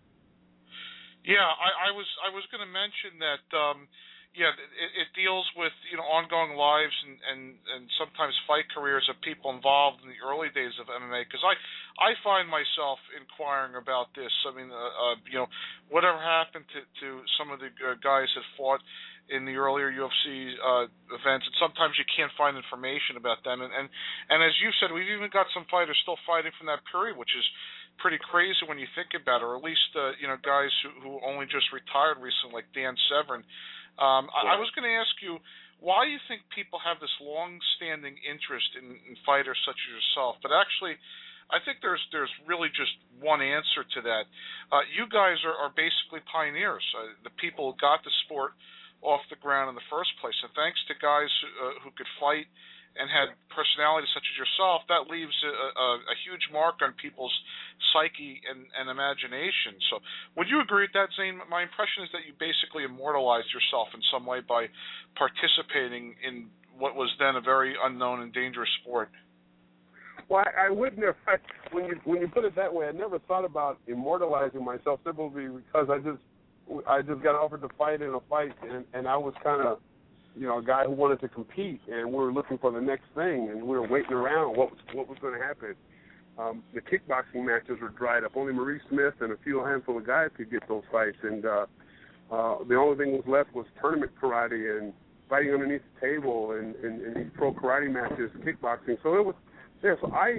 Yeah, I, I was I was going to mention that. Um, Yeah, it, it deals with you know ongoing lives and, and, and sometimes fight careers of people involved in the early days of M M A. Because I, I find myself inquiring about this. I mean, uh, uh, you know, whatever happened to, to some of the uh, guys that fought in the earlier U F C uh, events, and sometimes you can't find information about them. And, and and as you said, we've even got some fighters still fighting from that period, which is pretty crazy when you think about it. Or at least uh, you know guys who, who only just retired recently, like Dan Severn. Um, I, I was going to ask you why you think people have this long-standing interest in, in fighters such as yourself, but actually, I think there's there's really just one answer to that. Uh, you guys are, are basically pioneers, uh, the people who got the sport off the ground in the first place, and thanks to guys who, uh, who could fight and had personalities such as yourself, that leaves a, a, a huge mark on people's psyche and, and imagination. So would you agree with that, Zane? My impression is that you basically immortalized yourself in some way by participating in what was then a very unknown and dangerous sport. Well, I, I wouldn't have, I, when you when you put it that way, I never thought about immortalizing myself simply because I just I just got offered to fight in a fight, and, and I was kind of you know, a guy who wanted to compete, and we were looking for the next thing, and we were waiting around what was, what was going to happen. Um, the kickboxing matches were dried up. Only Maurice Smith and a few handful of guys could get those fights, and uh, uh, the only thing was left was tournament karate and fighting underneath the table and, and, and these pro karate matches, kickboxing. So it was there. So I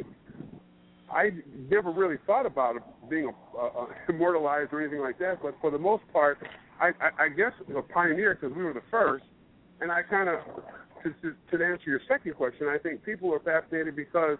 I never really thought about it being a, uh, immortalized or anything like that, but for the most part, I, I, I guess a pioneer because we were the first. And I kind of, to, to, to answer your second question, I think people are fascinated because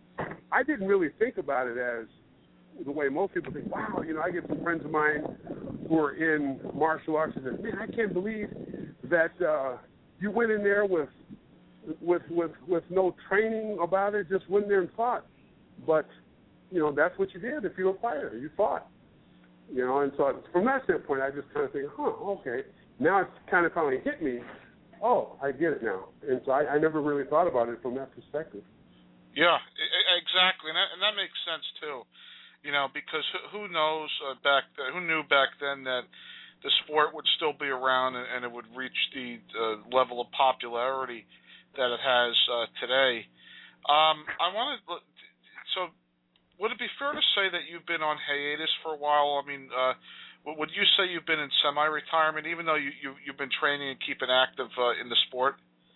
I didn't really think about it as the way most people think. Wow, you know, I get some friends of mine who are in martial arts and say, man, I can't believe that uh, you went in there with, with with with no training about it, just went there and fought. But, you know, that's what you did if you were a fighter. You fought. You know, and so from that standpoint, I just kind of think, huh, okay. Now it's kind of finally hit me. Oh, I get it now. And so I, I never really thought about it from that perspective. Yeah, exactly, and that, and that makes sense too. You know, because who knows uh, back then, who knew back then that the sport would still be around and, and it would reach the uh, level of popularity that it has uh, today. Um, I wanted, so would it be fair to say that you've been on hiatus for a while? I mean, uh, would you say you've been in semi-retirement, even though you, you, you've been training and keeping active uh, in the sport?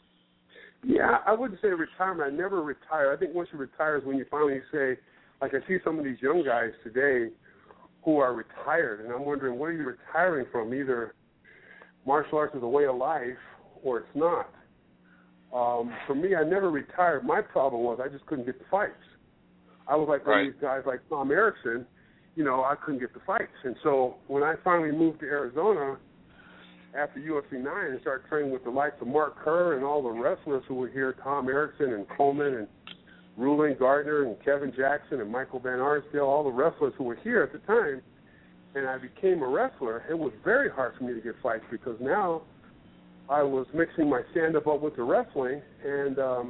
Yeah, I wouldn't say retirement. I never retire. I think once you retire is when you finally say, like I see some of these young guys today who are retired, and I'm wondering, what are you retiring from? Either martial arts is a way of life or it's not. Um, for me, I never retired. My problem was I just couldn't get the fights. I was like one right. of these guys like Tom Erickson. You know, I couldn't get the fights. And so when I finally moved to Arizona after U F C nine and started training with the likes of Mark Kerr and all the wrestlers who were here, Tom Erickson and Coleman and Ruling Gardner and Kevin Jackson and Michael Van Arsdale, all the wrestlers who were here at the time, and I became a wrestler, it was very hard for me to get fights because now I was mixing my stand-up up with the wrestling, and um,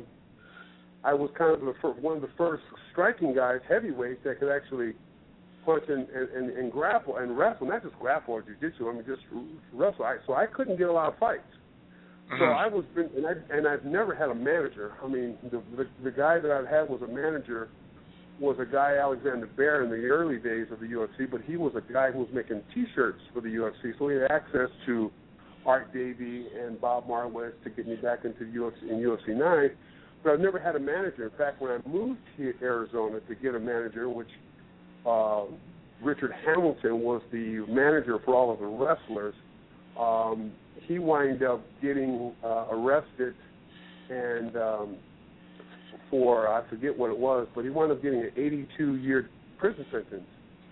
I was kind of the, one of the first striking guys, heavyweights, that could actually punch and, and, and grapple and wrestle, not just grapple or jiu-jitsu, I mean just wrestle. I, so I couldn't get a lot of fights. Mm-hmm. So I was, and, I, and I've never had a manager. I mean, the, the the guy that I've had was a manager, was a guy, Alexander Bear, in the early days of the U F C, but he was a guy who was making T-shirts for the U F C, so he had access to Art Davie and Bob Marlett to get me back into U F C in U F C nine. But I've never had a manager. In fact, when I moved to Arizona to get a manager, which Uh, Richard Hamilton was the manager for all of the wrestlers. Um, he wound up getting uh, arrested and um, for, I forget what it was, but he wound up getting an eighty-two year prison sentence.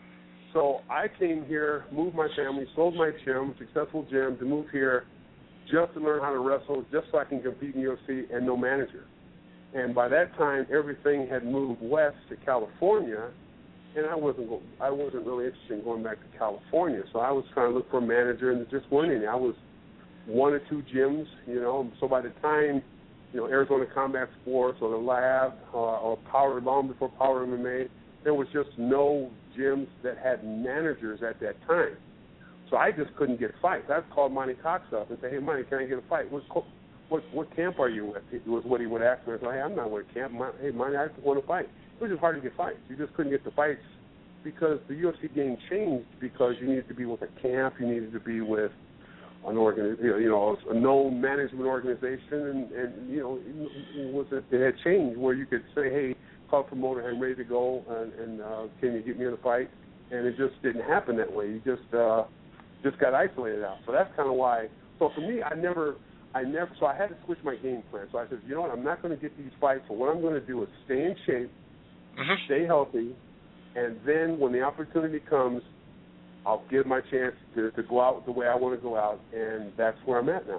So I came here, moved my family, sold my gym, successful gym, to move here just to learn how to wrestle, just so I can compete in U F C, and no manager. And by that time, everything had moved west to California, and I wasn't I wasn't really interested in going back to California. So I was trying to look for a manager, and there just weren't any. I was one or two gyms, you know. So by the time, you know, Arizona Combat Sports or the Lab uh, or Power, long before Power M M A, there was just no gyms that had managers at that time. So I just couldn't get fights. I called Monty Cox up and say, "Hey, Monty, can I get a fight? What what what camp are you with?" It was what he would ask me. I said, "Hey, I'm not with camp. Hey, Monty, I just want to fight." It was just hard to get fights. You just couldn't get the fights because the U F C game changed because you needed to be with a camp, you needed to be with an organ, you know, a known management organization, and, and you know, it was it had changed where you could say, "Hey, call a promoter, I'm ready to go, and, and uh, can you get me in a fight?" And it just didn't happen that way. You just uh, just got isolated out. So that's kind of why. So for me, I never. I never. So I had to switch my game plan. So I said, you know what? I'm not going to get these fights. So what I'm going to do is stay in shape, mm-hmm. stay healthy, and then when the opportunity comes, I'll give my chance to, to go out the way I want to go out, and that's where I'm at now.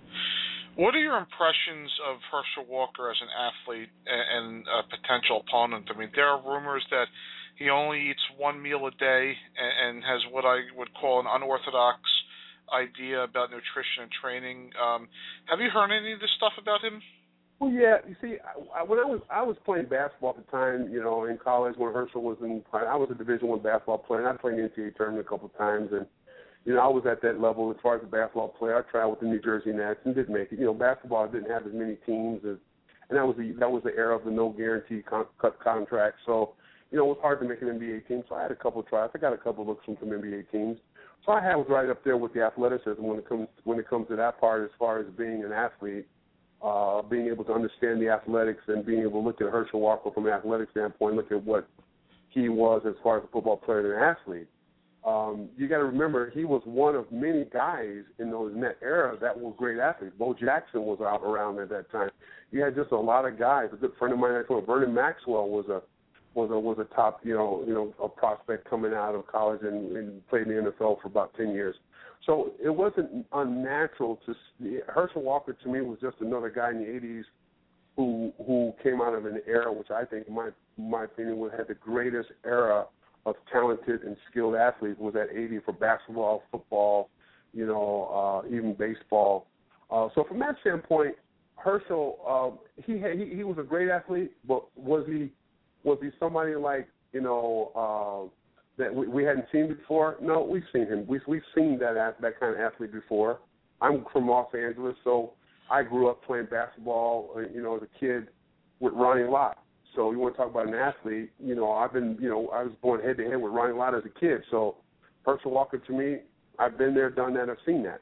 What are your impressions of Herschel Walker as an athlete and a potential opponent? I mean, there are rumors that he only eats one meal a day and has what I would call an unorthodox idea about nutrition and training. Um, have you heard any of this stuff about him? Well, yeah. You see, I, when I was I was playing basketball at the time, you know, in college when Herschel was in, I was a Division One basketball player, and I played in the N C double A tournament a couple of times, and you know, I was at that level as far as a basketball player. I tried with the New Jersey Nets and didn't make it. You know, basketball didn't have as many teams as, and that was the that was the era of the no guarantee con- cut contract. So, you know, it was hard to make an N B A team. So I had a couple of tries. I got a couple of looks from some N B A teams. So I had was right up there with the athleticism when it comes when it comes to that part as far as being an athlete, uh, being able to understand the athletics and being able to look at Herschel Walker from an athletic standpoint, look at what he was as far as a football player and an athlete. Um, you got to remember, he was one of many guys in those net era that were great athletes. Bo Jackson was out around at that time. You had just a lot of guys. A good friend of mine, Vernon Maxwell, was a was a was a top, you know, you know, a prospect coming out of college and, and played in the N F L for about ten years. So it wasn't unnatural to see. Herschel Walker to me was just another guy in the eighties who who came out of an era which I think, in my my opinion, would have the greatest era of talented and skilled athletes was at eighty for basketball, football, you know, uh, even baseball. Uh, so from that standpoint, Herschel, uh, he, had, he he was a great athlete, but was he was he somebody like, you know, uh, that we, we hadn't seen before? No, we've seen him. We've we've seen that that kind of athlete before. I'm from Los Angeles, so I grew up playing basketball, you know, as a kid with Ronnie Lott. So you want to talk about an athlete, you know, I've been, you know, I was born head-to-head with Ronnie Lott as a kid. So Herschel Walker, to me, I've been there, done that, I've seen that.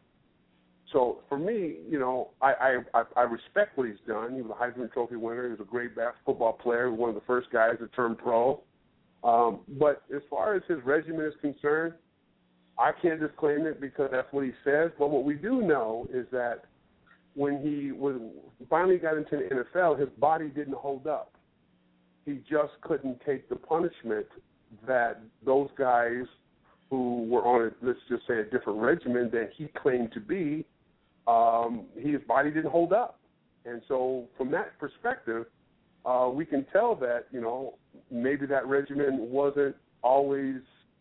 So for me, you know, I, I, I respect what he's done. He was a Heisman Trophy winner. He was a great basketball player. He was one of the first guys to turn pro. Um, but as far as his regimen is concerned, I can't disclaim it because that's what he says. But what we do know is that when he was finally got into the N F L, his body didn't hold up. He just couldn't take the punishment that those guys who were on, a, let's just say, a different regimen that he claimed to be, um, his body didn't hold up. And so from that perspective, uh, we can tell that, you know, maybe that regimen wasn't always,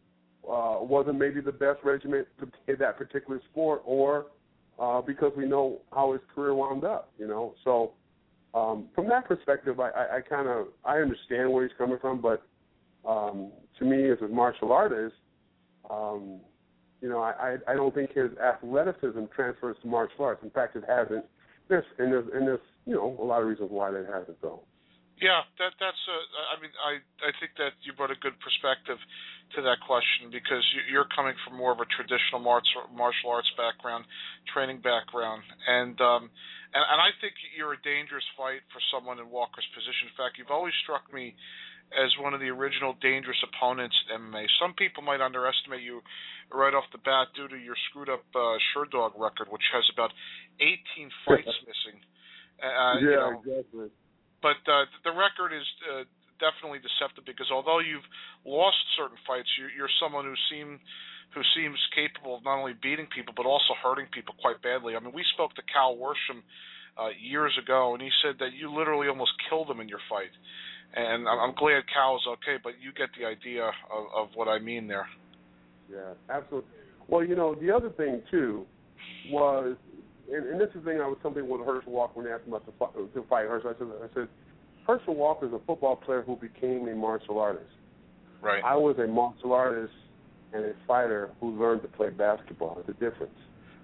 uh, wasn't maybe the best regimen to play that particular sport, or uh, because we know how his career wound up, you know. So um, from that perspective, I, I, I kind of, I understand where he's coming from, but um, to me as a martial artist, um, you know, I, I don't think his athleticism transfers to martial arts. In fact, it hasn't. There's, and there's, and there's, you know, a lot of reasons why that hasn't, though. Yeah, that that's. Uh, I mean, I I think that you brought a good perspective to that question because you're coming from more of a traditional martial martial arts background, training background, and um, and and I think you're a dangerous fight for someone in Walker's position. In fact, you've always struck me as one of the original dangerous opponents in M M A. Some people might underestimate you right off the bat due to your screwed up uh, Sherdog record, which has about eighteen fights missing. Uh, yeah, you know, exactly. But uh, the record is uh, definitely deceptive because although you've lost certain fights, you, you're someone who seem who seems capable of not only beating people but also hurting people quite badly. I mean, we spoke to Cal Worsham uh, years ago, and he said that you literally almost killed him in your fight. And I'm, I'm glad Cal is okay, but you get the idea of, of what I mean there. Yeah, absolutely. Well, you know, the other thing, too, was, and, and this is the thing I was something with Herschel Walker when they asked him about to, to fight Herschel. I said, I said, Herschel Walker is a football player who became a martial artist. Right. I was a martial artist and a fighter who learned to play basketball. It's a difference.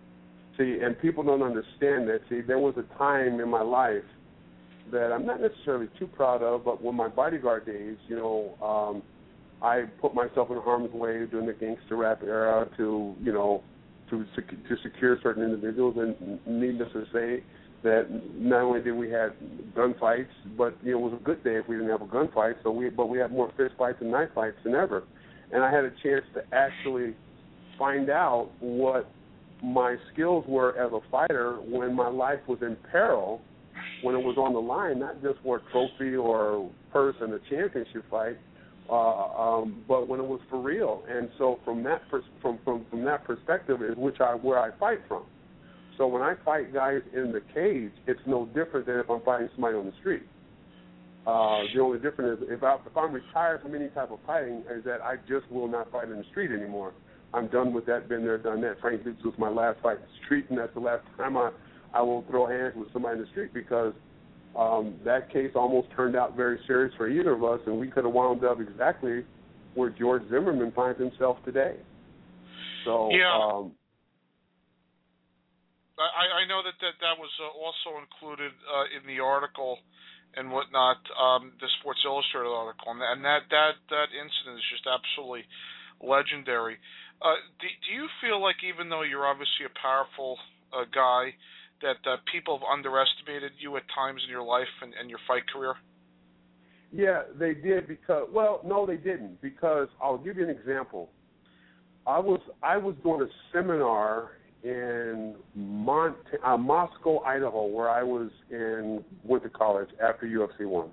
See, and people don't understand that. See, there was a time in my life that I'm not necessarily too proud of, but when my bodyguard days, you know, um, I put myself in harm's way during the gangster rap era to, you know, to to secure certain individuals. And needless to say, that not only did we have gunfights, but you know, it was a good day if we didn't have a gunfight. So we, but we had more fist fights and knife fights than ever. And I had a chance to actually find out what my skills were as a fighter when my life was in peril, when it was on the line, not just for a trophy or purse in a championship fight, uh, um, but when it was for real. And so from that pers- from, from from that perspective is which I where I fight from. So when I fight guys in the cage, it's no different than if I'm fighting somebody on the street. Uh, the only difference is if, I, if I'm retired from any type of fighting, is that I just will not fight in the street anymore. I'm done with that, been there, done that. Frankly, this was my last fight in the street, and that's the last time I, I will throw hands with somebody in the street because um, that case almost turned out very serious for either of us, and we could have wound up exactly where George Zimmerman finds himself today. So yeah. um, I, I know that that, that was uh, also included uh, in the article and whatnot, um, the Sports Illustrated article, and that, that, that incident is just absolutely legendary. Uh, do, do you feel like, even though you're obviously a powerful uh, guy, that uh, people have underestimated you at times in your life and, and your fight career? Yeah, they did because, well, no, they didn't, because I'll give you an example. I was I was doing a seminar in Mont- uh, Moscow, Idaho, where I was in went to college after U F C one.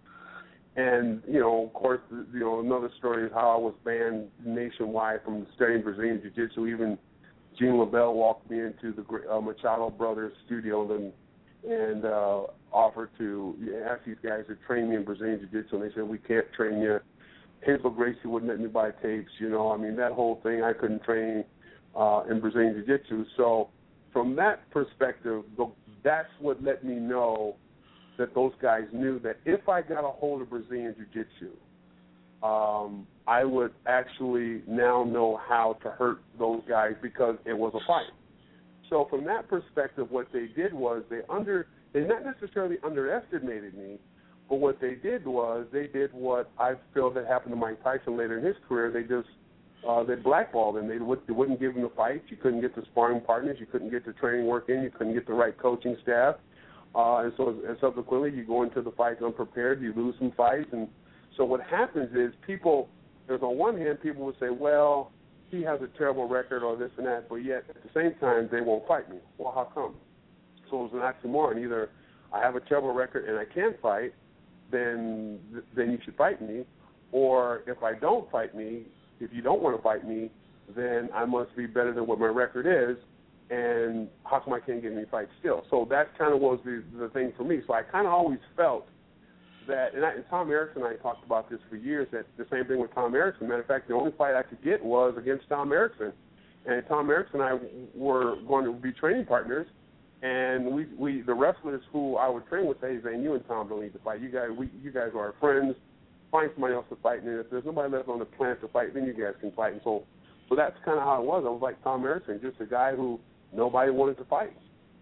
And, you know, of course, you know, another story is how I was banned nationwide from studying Brazilian Jiu-Jitsu. Even Gene LaBelle walked me into the uh, Machado Brothers studio and and uh, offered to ask these guys to train me in Brazilian Jiu-Jitsu, and they said, we can't train you. Hazel Gracie wouldn't let me buy tapes, you know. I mean, that whole thing, I couldn't train uh, in Brazilian Jiu-Jitsu. So from that perspective, that's what let me know that those guys knew that if I got a hold of Brazilian Jiu-Jitsu, um, I would actually now know how to hurt those guys because it was a fight. So from that perspective, what they did was they under they not necessarily underestimated me, but what they did was they did what I feel that happened to Mike Tyson later in his career. They just uh, they blackballed him. They, would, they wouldn't give him the fights. You couldn't get the sparring partners. You couldn't get the training work in. You couldn't get the right coaching staff. Uh, and so and subsequently, you go into the fight unprepared. You lose some fights. And so what happens is people, there's on one hand, people will say, well, he has a terrible record or this and that, but yet at the same time, they won't fight me. Well, how come? So it's an oxymoron. Either I have a terrible record and I can't fight, then then you should fight me, or if I don't fight me, if you don't want to fight me, then I must be better than what my record is, and how come I can't get any fights still? So that kind of was the, the thing for me. So I kind of always felt that, and, I, and Tom Erickson and I talked about this for years, that the same thing with Tom Erickson. Matter of fact, the only fight I could get was against Tom Erickson. And Tom Erickson and I were going to be training partners, and we, we the wrestlers who I would train would say, hey, Zane, you and Tom don't need to fight. You guys, we, you guys are our friends. Find somebody else to fight, and if there's nobody left on the planet to fight, then you guys can fight. And so, so that's kind of how it was. I was like Tom Erickson, just a guy who nobody wanted to fight.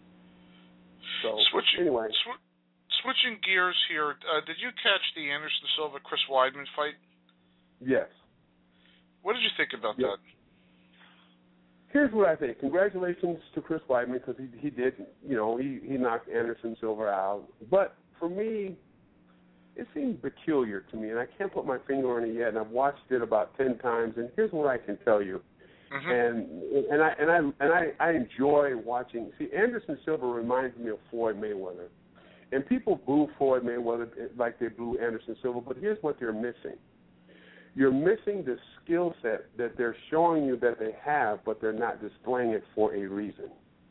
So switching, anyway. Sw- switching gears here, uh, did you catch the Anderson Silva Chris Weidman fight? Yes. What did you think about yes. that? Here's what I think. Congratulations to Chris Weidman because he he did, you know, he, he knocked Anderson Silva out. But for me, it seems peculiar to me, and I can't put my finger on it yet. And I've watched it about ten times, and here's what I can tell you. Mm-hmm. And and I and I and I, I enjoy watching. See, Anderson Silva reminds me of Floyd Mayweather, and people boo Floyd Mayweather like they boo Anderson Silva. But here's what they're missing: you're missing the skill set that they're showing you that they have, but they're not displaying it for a reason.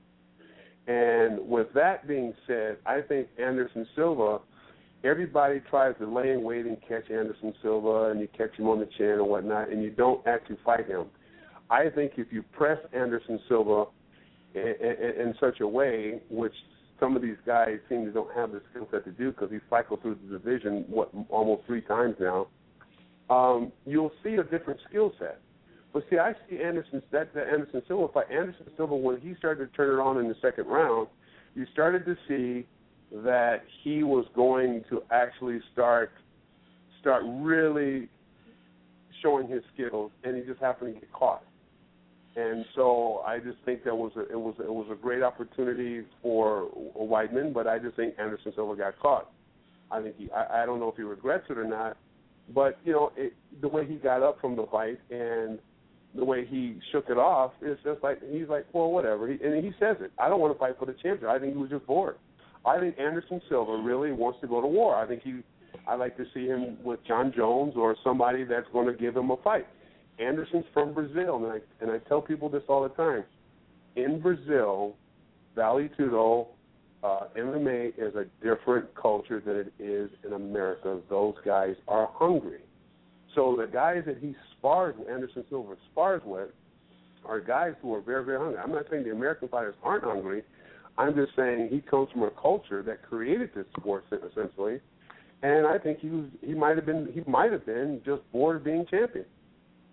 And with that being said, I think Anderson Silva. Everybody tries to lay in wait and catch Anderson Silva, and you catch him on the chin and whatnot, and you don't actually fight him. I think if you press Anderson Silva in, in, in such a way, which some of these guys seem to don't have the skill set to do because he cycled through the division what almost three times now, um, you'll see a different skill set. But see, I see Anderson that the Anderson Silva fight. Anderson Silva, when he started to turn it on in the second round, you started to see that he was going to actually start start really showing his skills, and he just happened to get caught. And so I just think that was a, it was it was a great opportunity for Weidman, but I just think Anderson Silva got caught. I think he I, I don't know if he regrets it or not, but you know it, the way he got up from the fight and the way he shook it off, it's just like he's like, well, whatever. He, and he says it. I don't want to fight for the champion. I think he was just bored. I think Anderson Silva really wants to go to war. I think he, I like to see him with John Jones or somebody that's going to give him a fight. Anderson's from Brazil, and I and I tell people this all the time. In Brazil, Vale Tudo, uh, M M A is a different culture than it is in America. Those guys are hungry. So the guys that he spars, Anderson Silva spars with, are guys who are very, very hungry. I'm not saying the American fighters aren't hungry. I'm just saying he comes from a culture that created this sport essentially, and I think he was he might have been he might have been just bored of being champion.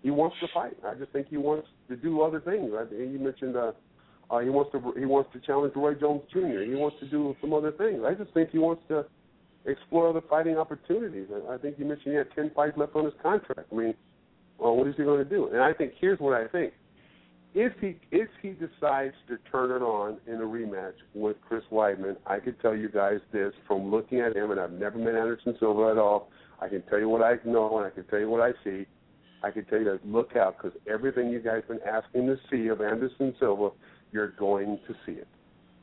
he wants to fight. I just think he wants to do other things. I, you mentioned uh, uh, he wants to he wants to challenge Roy Jones Junior He wants to do some other things. I just think he wants to explore other fighting opportunities. I, I think you mentioned he had ten fights left on his contract. I mean, well, what is he going to do? And I think here's what I think. If he if he decides to turn it on in a rematch with Chris Weidman, I can tell you guys this from looking at him, and I've never met Anderson Silva at all. I can tell you what I know, and I can tell you what I see. I can tell you to look out, because everything you guys have been asking to see of Anderson Silva, you're going to see it.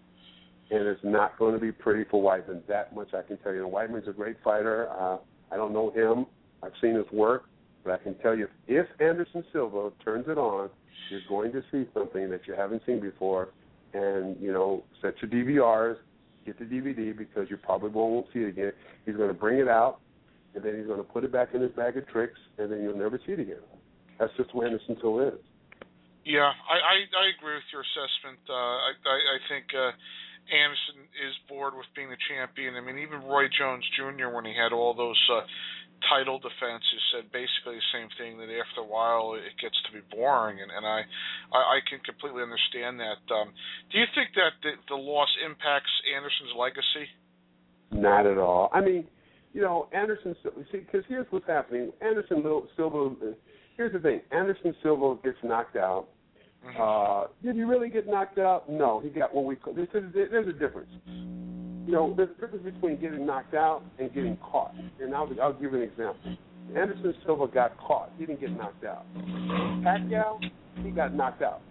And it's not going to be pretty for Weidman. That much I can tell you. And Weidman's a great fighter. Uh, I don't know him. I've seen his work. But I can tell you, if Anderson Silva turns it on, you're going to see something that you haven't seen before. And, you know, set your D V Rs, get the D V D, because you probably won't see it again. He's going to bring it out, and then he's going to put it back in his bag of tricks, and then you'll never see it again. That's just what Anderson Silva is. Yeah, I, I, I agree with your assessment. Uh, I, I, I think uh, Anderson is bored with being the champion. I mean, even Roy Jones Junior, when he had all those uh, title defenses, said basically the same thing, that after a while it gets to be boring, and, and I, I, I can completely understand that. Um, do you think that the, the loss impacts Anderson's legacy? Not at all. I mean, you know, Anderson, see, because here's what's happening. Anderson Silva, here's the thing. Anderson Silva gets knocked out. Mm-hmm. Uh, did he really get knocked out? No, he got what we call, there's a, there's a difference. You know, there's a difference between getting knocked out and getting caught. And I'll, I'll give you an example. Anderson Silva got caught. He didn't get knocked out. Pacquiao, he got knocked out.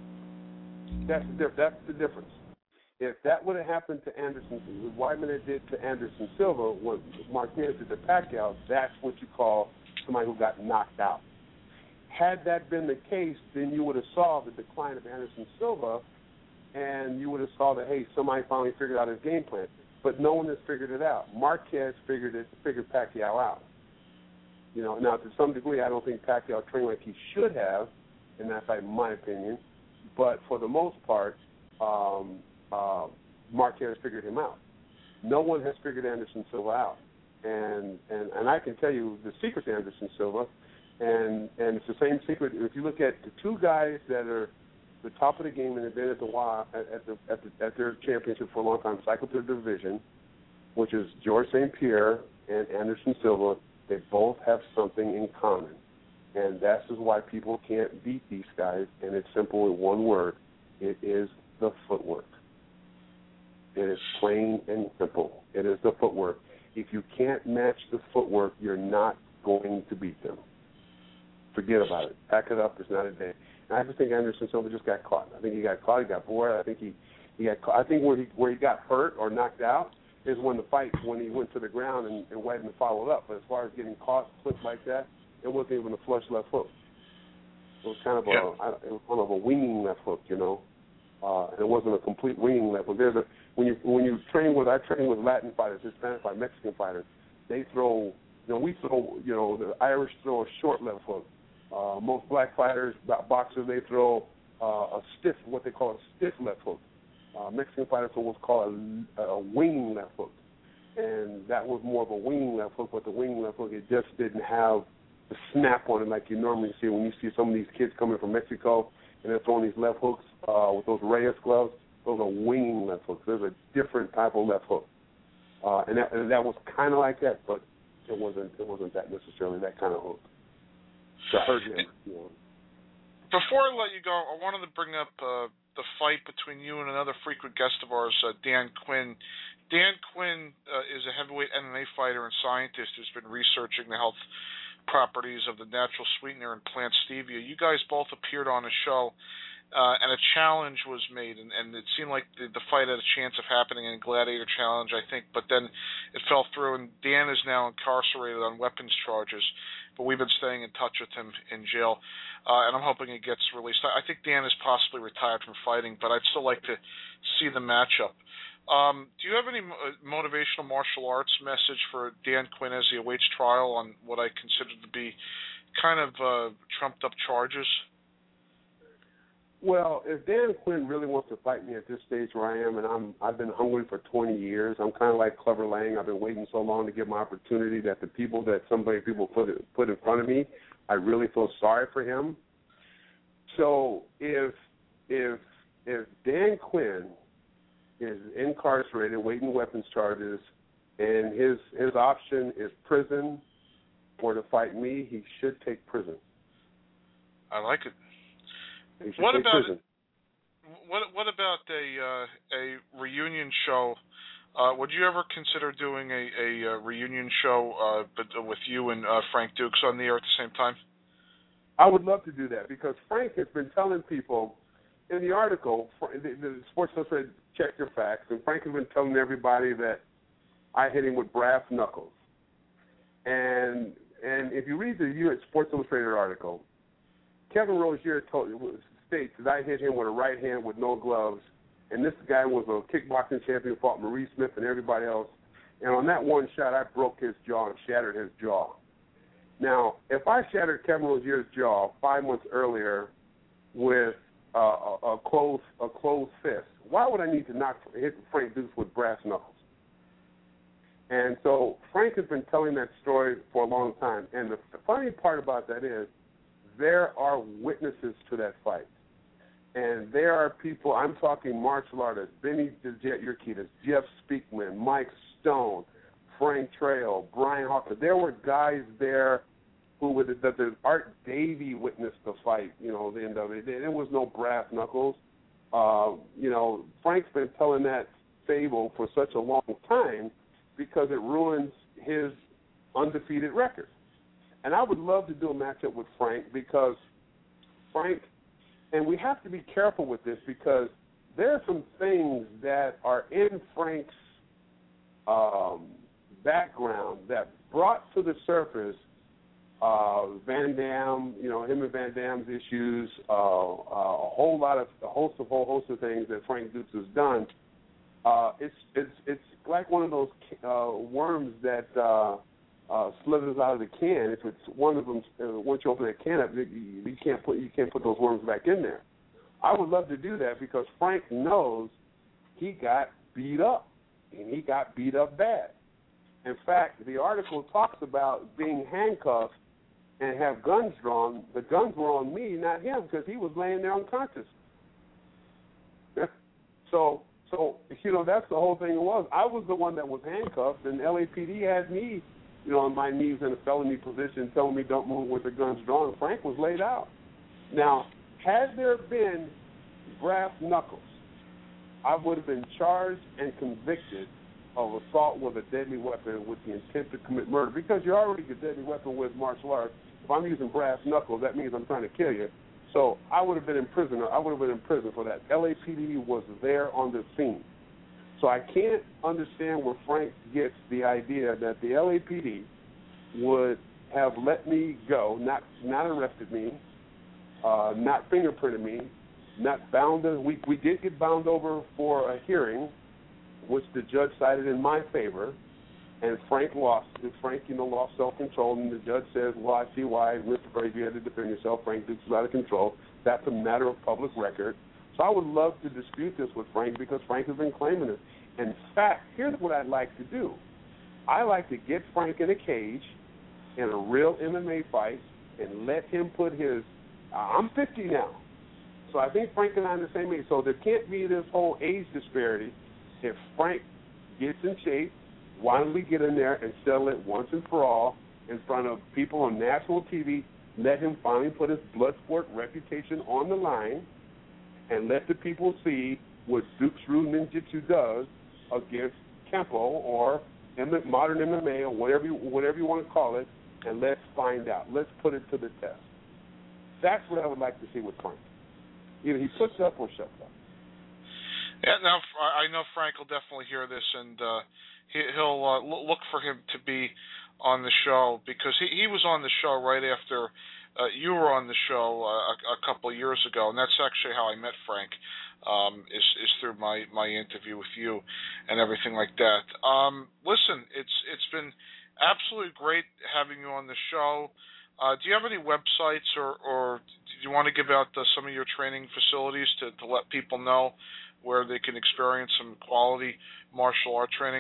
That's the, that's the difference. If that would have happened to Anderson, what Weidman did to Anderson Silva, what Martinez did to Pacquiao, that's what you call somebody who got knocked out. Had that been the case, then you would have saw the decline of Anderson Silva, and you would have saw that, hey, somebody finally figured out his game plan. But no one has figured it out. Marquez figured it, figured Pacquiao out. You know, now to some degree, I don't think Pacquiao trained like he should have, and that's like my opinion. But for the most part, um, uh, Marquez figured him out. No one has figured Anderson Silva out, and and and I can tell you the secret to Anderson Silva. And and it's the same secret. If you look at the two guys that are the top of the game and have been at the at the at the at their championship for a long time, cycle to the division, which is George Saint Pierre and Anderson Silva, they both have something in common, and that's is why people can't beat these guys. And it's simple in one word: it is the footwork. It is plain and simple. It is the footwork. If you can't match the footwork, you're not going to beat them. Forget about it. Pack it up. It's not a day. And I just think Anderson Silva just got caught. I think he got caught. He got bored. I think he, he got caught. I think where he where he got hurt or knocked out is when the fight, when he went to the ground and, and Weidman followed up. But as far as getting caught, flipped like that, it wasn't even a flush left hook. It was kind of yeah. a it was kind of a winging left hook, you know. Uh, and it wasn't a complete winging left hook. There's a when you when you train with I train with Latin fighters, Hispanic fighters, Mexican fighters. They throw, you know, we throw, you know, the Irish throw a short left hook. Uh, most black fighters, boxers, they throw uh, a stiff, what they call a stiff left hook. Uh, Mexican fighters throw what's called a, a winging left hook. And that was more of a winging left hook, but the winging left hook, it just didn't have the snap on it like you normally see when you see some of these kids coming from Mexico and they're throwing these left hooks uh, with those Reyes gloves. Those are winging left hooks. There's a different type of left hook. Uh, and, that, and that was kind of like that, but it wasn't, it wasn't that necessarily that kind of hook. To hurt him, you know. Before I let you go, I wanted to bring up uh, the fight between you and another frequent guest of ours, uh, Dan Quinn. Dan Quinn uh, is a heavyweight M M A fighter and scientist who's been researching the health properties of the natural sweetener in plant stevia. You guys both appeared on a show, uh, and a challenge was made, and, and it seemed like the, the fight had a chance of happening in a gladiator challenge, I think, but then it fell through, and Dan is now incarcerated on weapons charges. But we've been staying in touch with him in jail, uh, and I'm hoping he gets released. I think Dan is possibly retired from fighting, but I'd still like to see the matchup. Um, do you have any motivational martial arts message for Dan Quinn as he awaits trial on what I consider to be kind of uh, trumped-up charges? Well, if Dan Quinn really wants to fight me at this stage where I am, and I'm, I've been hungry for twenty years, I'm kind of like Clubber Lang. I've been waiting so long to get my opportunity that the people that somebody people put put in front of me, I really feel sorry for him. So if if if Dan Quinn is incarcerated, waiting weapons charges, and his his option is prison or to fight me, he should take prison. I like it. He should what take about prison. what what about a uh, a reunion show? Uh, would you ever consider doing a, a, a reunion show uh, but with you and uh, Frank Dukes on the air at the same time? I would love to do that because Frank has been telling people in the article, the, the Sports Illustrated, check your facts, and Frank has been telling everybody that I hit him with brass knuckles. And and if you read the U S Sports Illustrated article, Kevin Rozier told, states that I hit him with a right hand with no gloves, and this guy was a kickboxing champion, fought Maurice Smith and everybody else. And on that one shot, I broke his jaw and shattered his jaw. Now, if I shattered Kevin Rozier's jaw five months earlier with uh, a, a closed a closed fist, why would I need to knock hit Frank Dukes with brass knuckles? And so Frank has been telling that story for a long time. And the funny part about that is there are witnesses to that fight. And there are people, I'm talking martial artists, Benny the Jet Urquidez, Jeff Speakman, Mike Stone, Frank Trejo, Brian Hawkins. There were guys there who would that the Art Davey witnessed the fight, you know, the end of it. There was no brass knuckles. Uh, you know, Frank's been telling that fable for such a long time because it ruins his undefeated record. And I would love to do a matchup with Frank because Frank, and we have to be careful with this because there are some things that are in Frank's um, background that brought to the surface uh, Van Damme, you know, him and Van Damme's issues, uh, uh, a whole lot of, a host of, whole host of things that Frank Dukes has done. Uh, it's it's it's like one of those uh, worms that uh, uh, slithers out of the can. If it's one of them, uh, once you open that can up, you, you can't put you can't put those worms back in there. I would love to do that because Frank knows he got beat up, and he got beat up bad. In fact, the article talks about being handcuffed and have guns drawn. The guns were on me, not him, because he was laying there unconscious. so, so you know, that's the whole thing it was. I was the one that was handcuffed, and L A P D had me, you know, on my knees in a felony position, telling me don't move with the guns drawn. Frank was laid out. Now, had there been brass knuckles, I would have been charged and convicted of assault with a deadly weapon with the intent to commit murder. Because you already get deadly weapon with martial arts. If I'm using brass knuckles, that means I'm trying to kill you. So I would have been in prison. I would have been in prison for that. L A P D was there on the scene. So I can't understand where Frank gets the idea that the L A P D would have let me go, not not arrested me, uh, not fingerprinted me, not bound. We we did get bound over for a hearing, which the judge cited in my favor, and Frank lost. Frank, you know, lost self-control, and the judge says, well, I see why, Mister Brady, you had to defend yourself. Frank Dukes was out of control. That's a matter of public record. So I would love to dispute this with Frank because Frank has been claiming it. In fact, here's what I'd like to do. I like to get Frank in a cage in a real M M A fight and let him put his uh, – I'm fifty now. So I think Frank and I are the same age. So there can't be this whole age disparity. If Frank gets in shape, why don't we get in there and settle it once and for all in front of people on national T V, let him finally put his blood sport reputation on the line, and let the people see what Dukes Ryu Ninjutsu does against Kempo or modern M M A or whatever you, whatever you want to call it, and let's find out. Let's put it to the test. That's what I would like to see with Frank. Either he puts up or shuts up. Yeah, now I know Frank will definitely hear this, and uh, he, he'll uh, look for him to be on the show because he, he was on the show right after uh, you were on the show uh, a, a couple of years ago, and that's actually how I met Frank, um, is, is through my, my interview with you and everything like that. Um, listen, it's it's been absolutely great having you on the show. Uh, do you have any websites, or, or do you want to give out uh, some of your training facilities to, to let people know where they can experience some quality martial art training?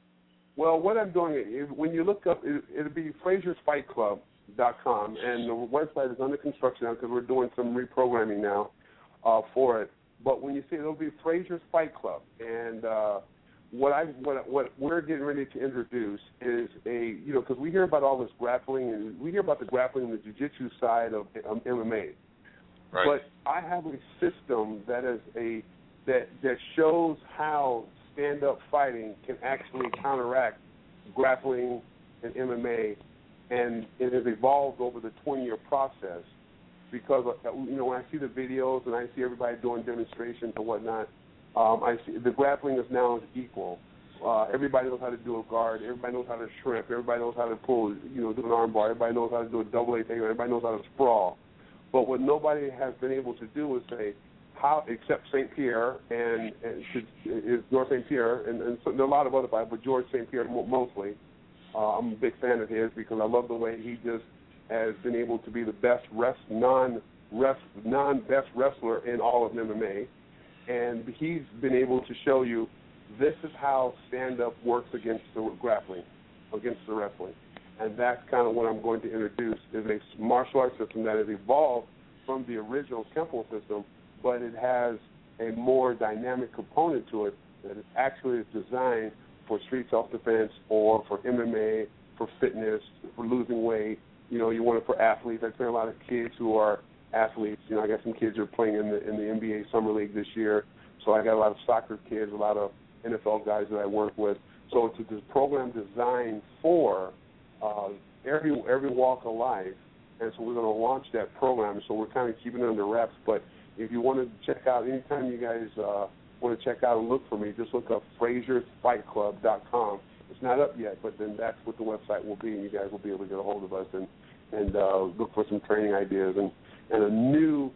Well, what I'm doing, is, when you look up, it, it'll be Fraziers Fight Club dot com, and the website is under construction now because we're doing some reprogramming now uh, for it. But when you see it, it'll be Fraziers Fight Club, and uh, what I what what we're getting ready to introduce is a you know because we hear about all this grappling and we hear about the grappling and the jiu-jitsu side of um, M M A, right. But I have a system that is a that that shows how stand-up fighting can actually counteract grappling and M M A, and it has evolved over the twenty-year process. Because you know when I see the videos and I see everybody doing demonstrations and whatnot, um, I see the grappling is now is equal. Uh, everybody knows how to do a guard. Everybody knows how to shrimp. Everybody knows how to pull, you know, do an arm bar. Everybody knows how to do a double A thing. Everybody knows how to sprawl. But what nobody has been able to do is say how, except Saint Pierre and, and is George Saint Pierre and, and so, there are a lot of other fighters, but George Saint Pierre mostly. Uh, I'm a big fan of his because I love the way he just has been able to be the best rest, non rest, non-best wrestler in all of M M A, and he's been able to show you this is how stand-up works against the grappling, against the wrestling, and that's kind of what I'm going to introduce is a martial arts system that has evolved from the original Kempo system, but it has a more dynamic component to it that is actually designed for street self-defense or for M M A, for fitness, for losing weight. You know, you want it for athletes. I train a lot of kids who are athletes. You know, I got some kids who are playing in the in the N B A Summer League this year. So I got a lot of soccer kids, a lot of N F L guys that I work with. So it's a program designed for uh, every every walk of life. And so we're going to launch that program. So we're kind of keeping it under wraps. But if you want to check out, anytime you guys uh, want to check out and look for me, just look up Fraziers Fight Club dot com. It's not up yet, but then that's what the website will be, and you guys will be able to get a hold of us and and uh, look for some training ideas and, and a new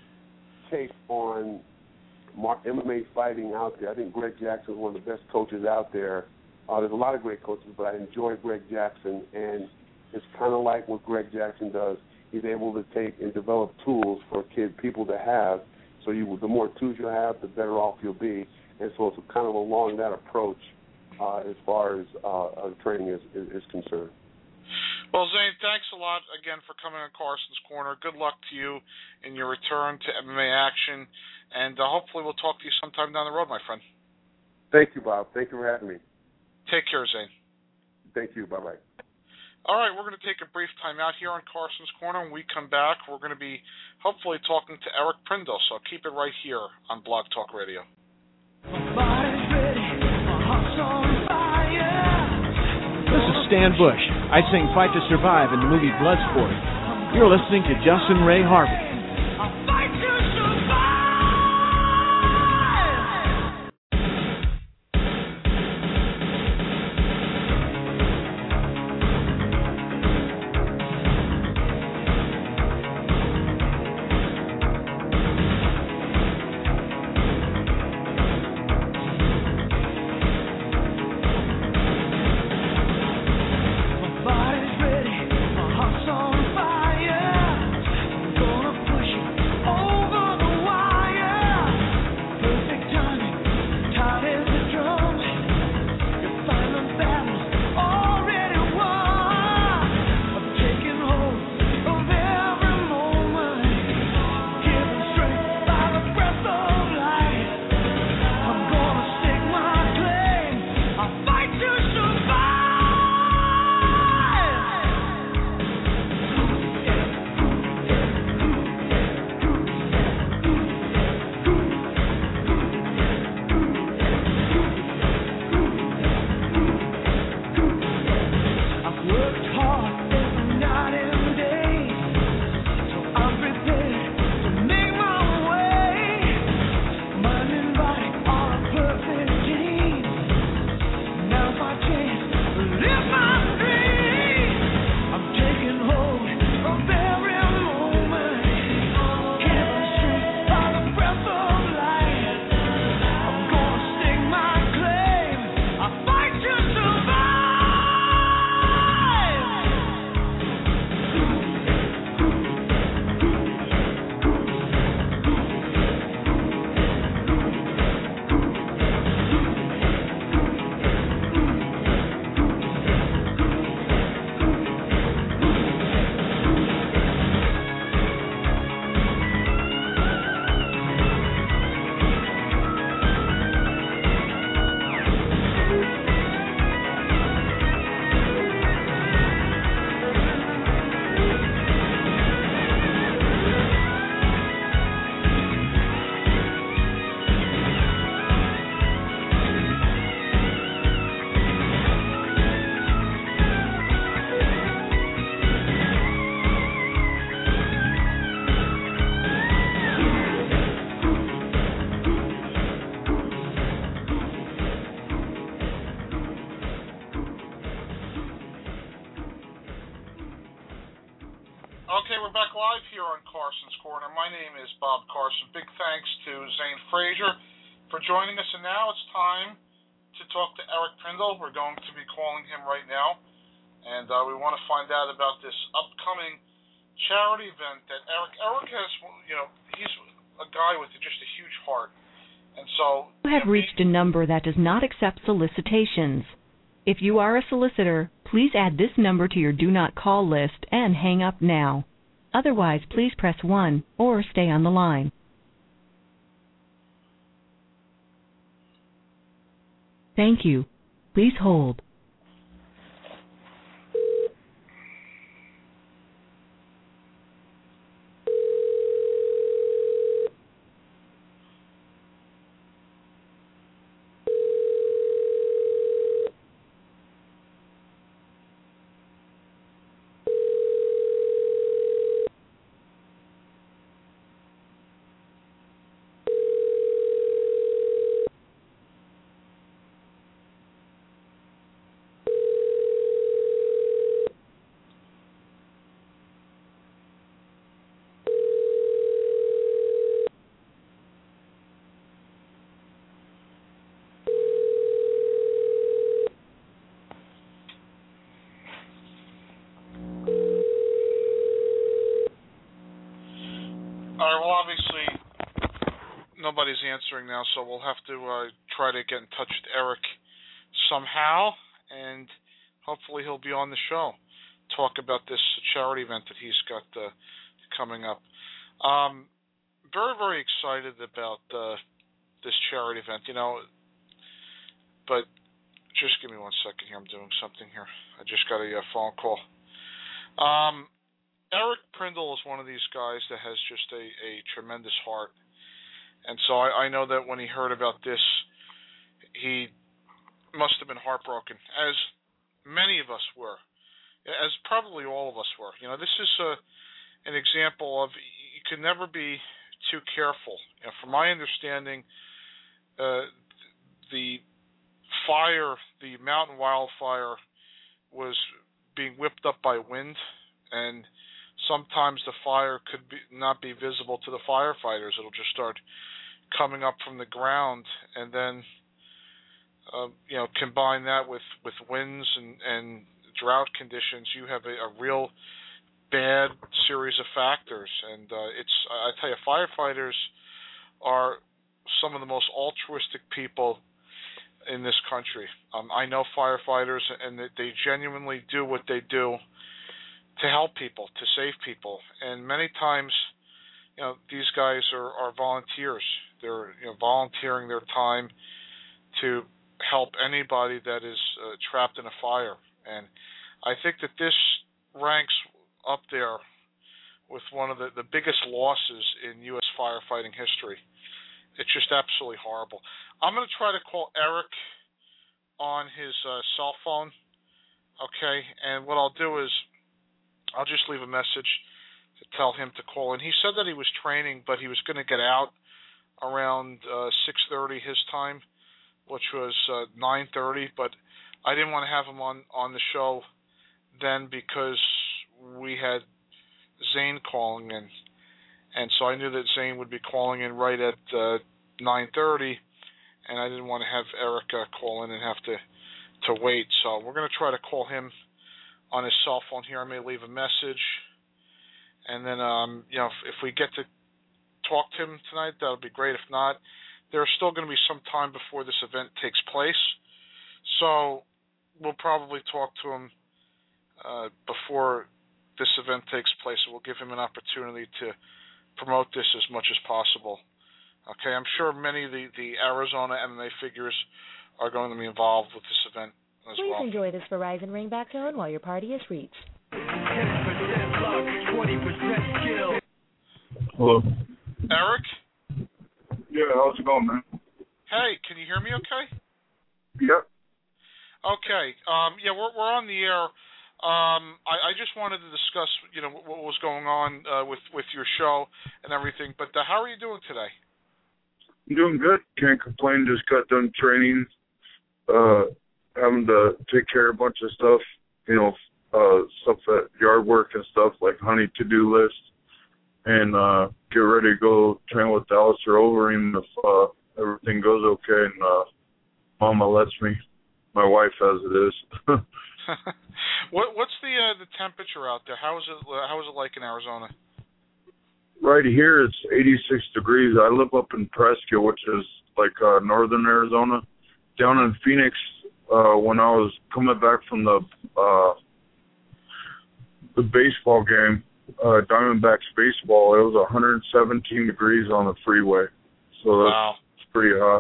take on M M A fighting out there. I think Greg Jackson is one of the best coaches out there. Uh, there's a lot of great coaches, but I enjoy Greg Jackson, and it's kind of like what Greg Jackson does. He's able to take and develop tools for kid people to have. So you, the more tools you have, the better off you'll be. And so it's kind of along that approach. Uh, as far as uh, uh, training is, is, is concerned. Well, Zane, thanks a lot again for coming on Carson's Corner. Good luck to you in your return to M M A action, and uh, hopefully we'll talk to you sometime down the road, my friend. Thank you, Bob. Thank you for having me. Take care, Zane. Thank you. Bye-bye. All right, we're going to take a brief time out here on Carson's Corner. When we come back, we're going to be hopefully talking to Eric Prindle, so keep it right here on Blog Talk Radio. This is Stan Bush. I sing Fight to Survive in the movie Bloodsport. You're listening to Justin Ray Harvey. Body's ready, my heart's on fire. I'm gonna Okay, we're back live here on Carson's Corner. My name is Bob Carson. Big thanks to Zane Frazier for joining us. And now it's time to talk to Eric Prindle. We're going to be calling him right now. And uh, we want to find out about this upcoming charity event that Eric, Eric has, you know, he's a guy with just a huge heart. And so... You have reached a number that does not accept solicitations. If you are a solicitor, please add this number to your do not call list and hang up now. Otherwise, please press one or stay on the line. Thank you. Please hold. All right, well, obviously, nobody's answering now, so we'll have to uh, try to get in touch with Eric somehow, and hopefully he'll be on the show, talk about this charity event that he's got uh, coming up. Um, very, very excited about uh, this charity event, you know, but just give me one second here. I'm doing something here. I just got a uh, phone call. Um, Eric Prindle is one of these guys that has just a, a tremendous heart. And so I, I know that when he heard about this, he must have been heartbroken, as many of us were, as probably all of us were. You know, this is a, an example of you can never be too careful. You know, from my understanding, uh, the fire, the mountain wildfire, was being whipped up by wind, and sometimes the fire could be, not be visible to the firefighters. It'll just start coming up from the ground, and then uh, you know, combine that with, with winds and, and drought conditions, you have a, a real bad series of factors. And uh, it's I tell you, firefighters are some of the most altruistic people in this country. Um, I know firefighters, and they genuinely do what they do to help people, to save people. And many times, you know, these guys are, are volunteers. They're, you know, volunteering their time to help anybody that is uh, trapped in a fire. And I think that this ranks up there with one of the, the biggest losses in U S firefighting history. It's just absolutely horrible. I'm going to try to call Eric on his uh, cell phone, okay? And what I'll do is I'll just leave a message to tell him to call in. He said that he was training, but he was going to get out around uh, six thirty his time, which was uh, nine thirty, but I didn't want to have him on, on the show then because we had Zane calling in. And so I knew that Zane would be calling in right at uh, nine thirty, and I didn't want to have Erica call in and have to, to wait. So we're going to try to call him on his cell phone here. I may leave a message, and then um, you know, if, if we get to talk to him tonight, that'll be great. If not, there's still going to be some time before this event takes place, so we'll probably talk to him uh, before this event takes place. We'll give him an opportunity to promote this as much as possible. Okay, I'm sure many of the, the Arizona M M A figures are going to be involved with this event as Please well. enjoy this Verizon ringback tone while your party is reached. Hello. Eric? Yeah, how's it going, man? Hey, can you hear me okay? Yep. Okay. Um, yeah, we're we're on the air. Um, I, I just wanted to discuss, you know, what, what was going on uh, with with your show and everything. But uh, how are you doing today? I'm doing good. Can't complain. Just got done training, uh, having to take care of a bunch of stuff, you know, uh, stuff at yard work and stuff like honey to-do list, and uh, get ready to go train with Dallas or Overeem if uh, everything goes okay and uh, Mama lets me. My wife as it is. what what's the uh, the temperature out there? How is it how is it like in Arizona? Right here it's eighty-six degrees. I live up in Prescott, which is like uh, northern Arizona. Down in Phoenix, uh, when I was coming back from the uh, the baseball game, uh, Diamondbacks baseball, it was one hundred seventeen degrees on the freeway. So that's wow. pretty hot.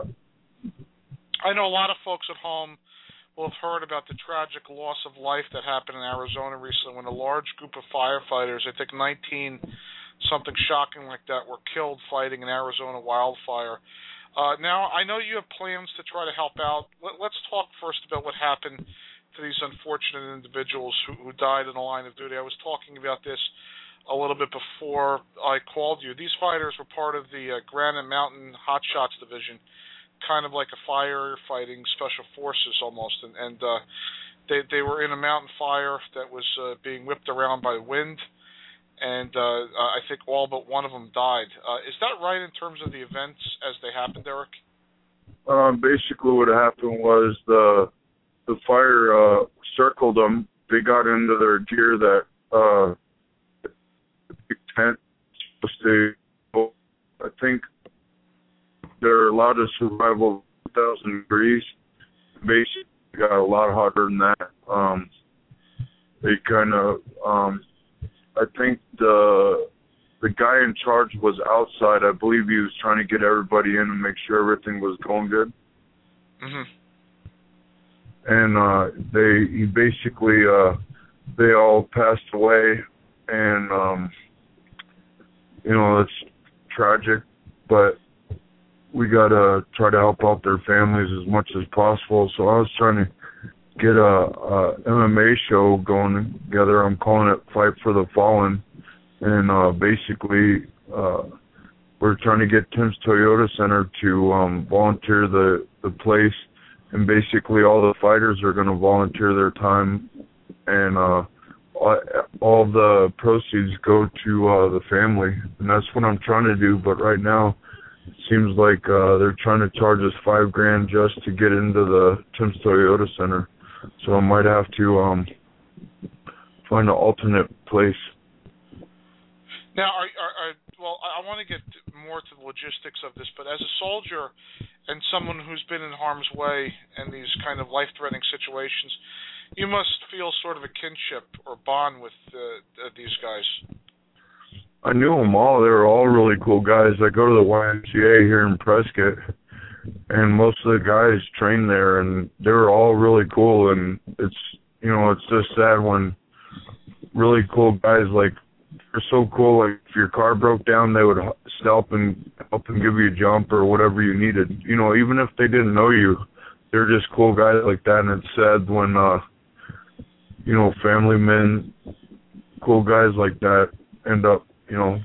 I know a lot of folks at home will have heard about the tragic loss of life that happened in Arizona recently when a large group of firefighters, I think nineteen, something shocking like that, were killed fighting an Arizona wildfire. Uh, now, I know you have plans to try to help out. Let, let's talk first about what happened to these unfortunate individuals who, who died in the line of duty. I was talking about this a little bit before I called you. These fighters were part of the uh, Granite Mountain Hot Shots Division, kind of like a firefighting special forces almost, and, and uh, they they were in a mountain fire that was uh, being whipped around by wind, and uh, I think all but one of them died. Uh, is that right in terms of the events as they happened, Eric? Um, basically, what happened was the the fire uh, circled them. They got into their gear that uh, big tent supposed to. I think. They're allowed to survive over one thousand degrees. Basically, got a lot hotter than that. Um, they kind of, um, I think the the guy in charge was outside. I believe he was trying to get everybody in and make sure everything was going good. Mm-hmm. And uh, they, he basically, uh, they all passed away, and um, you know, it's tragic, but we got to try to help out their families as much as possible. So I was trying to get a, a M M A show going together. I'm calling it Fight for the Fallen. And uh, basically, uh, we're trying to get Tim's Toyota Center to um, volunteer the, the place. And basically all the fighters are going to volunteer their time. And uh, all, all the proceeds go to uh, the family. And that's what I'm trying to do. But right now, it seems like uh, they're trying to charge us five grand just to get into the Tim's Toyota Center. So I might have to um, find an alternate place. Now, are, are, are, well, I want to get more to the logistics of this, but as a soldier and someone who's been in harm's way in these kind of life-threatening situations, you must feel sort of a kinship or bond with uh, these guys. I knew them all. They were all really cool guys. I go to the Y M C A here in Prescott, and most of the guys train there, and they were all really cool. And it's, you know, it's just sad when really cool guys, like, they're so cool. Like, if your car broke down, they would help and help and give you a jump or whatever you needed. You know, even if they didn't know you, they're just cool guys like that. And it's sad when, uh, you know, family men, cool guys like that end up, you know,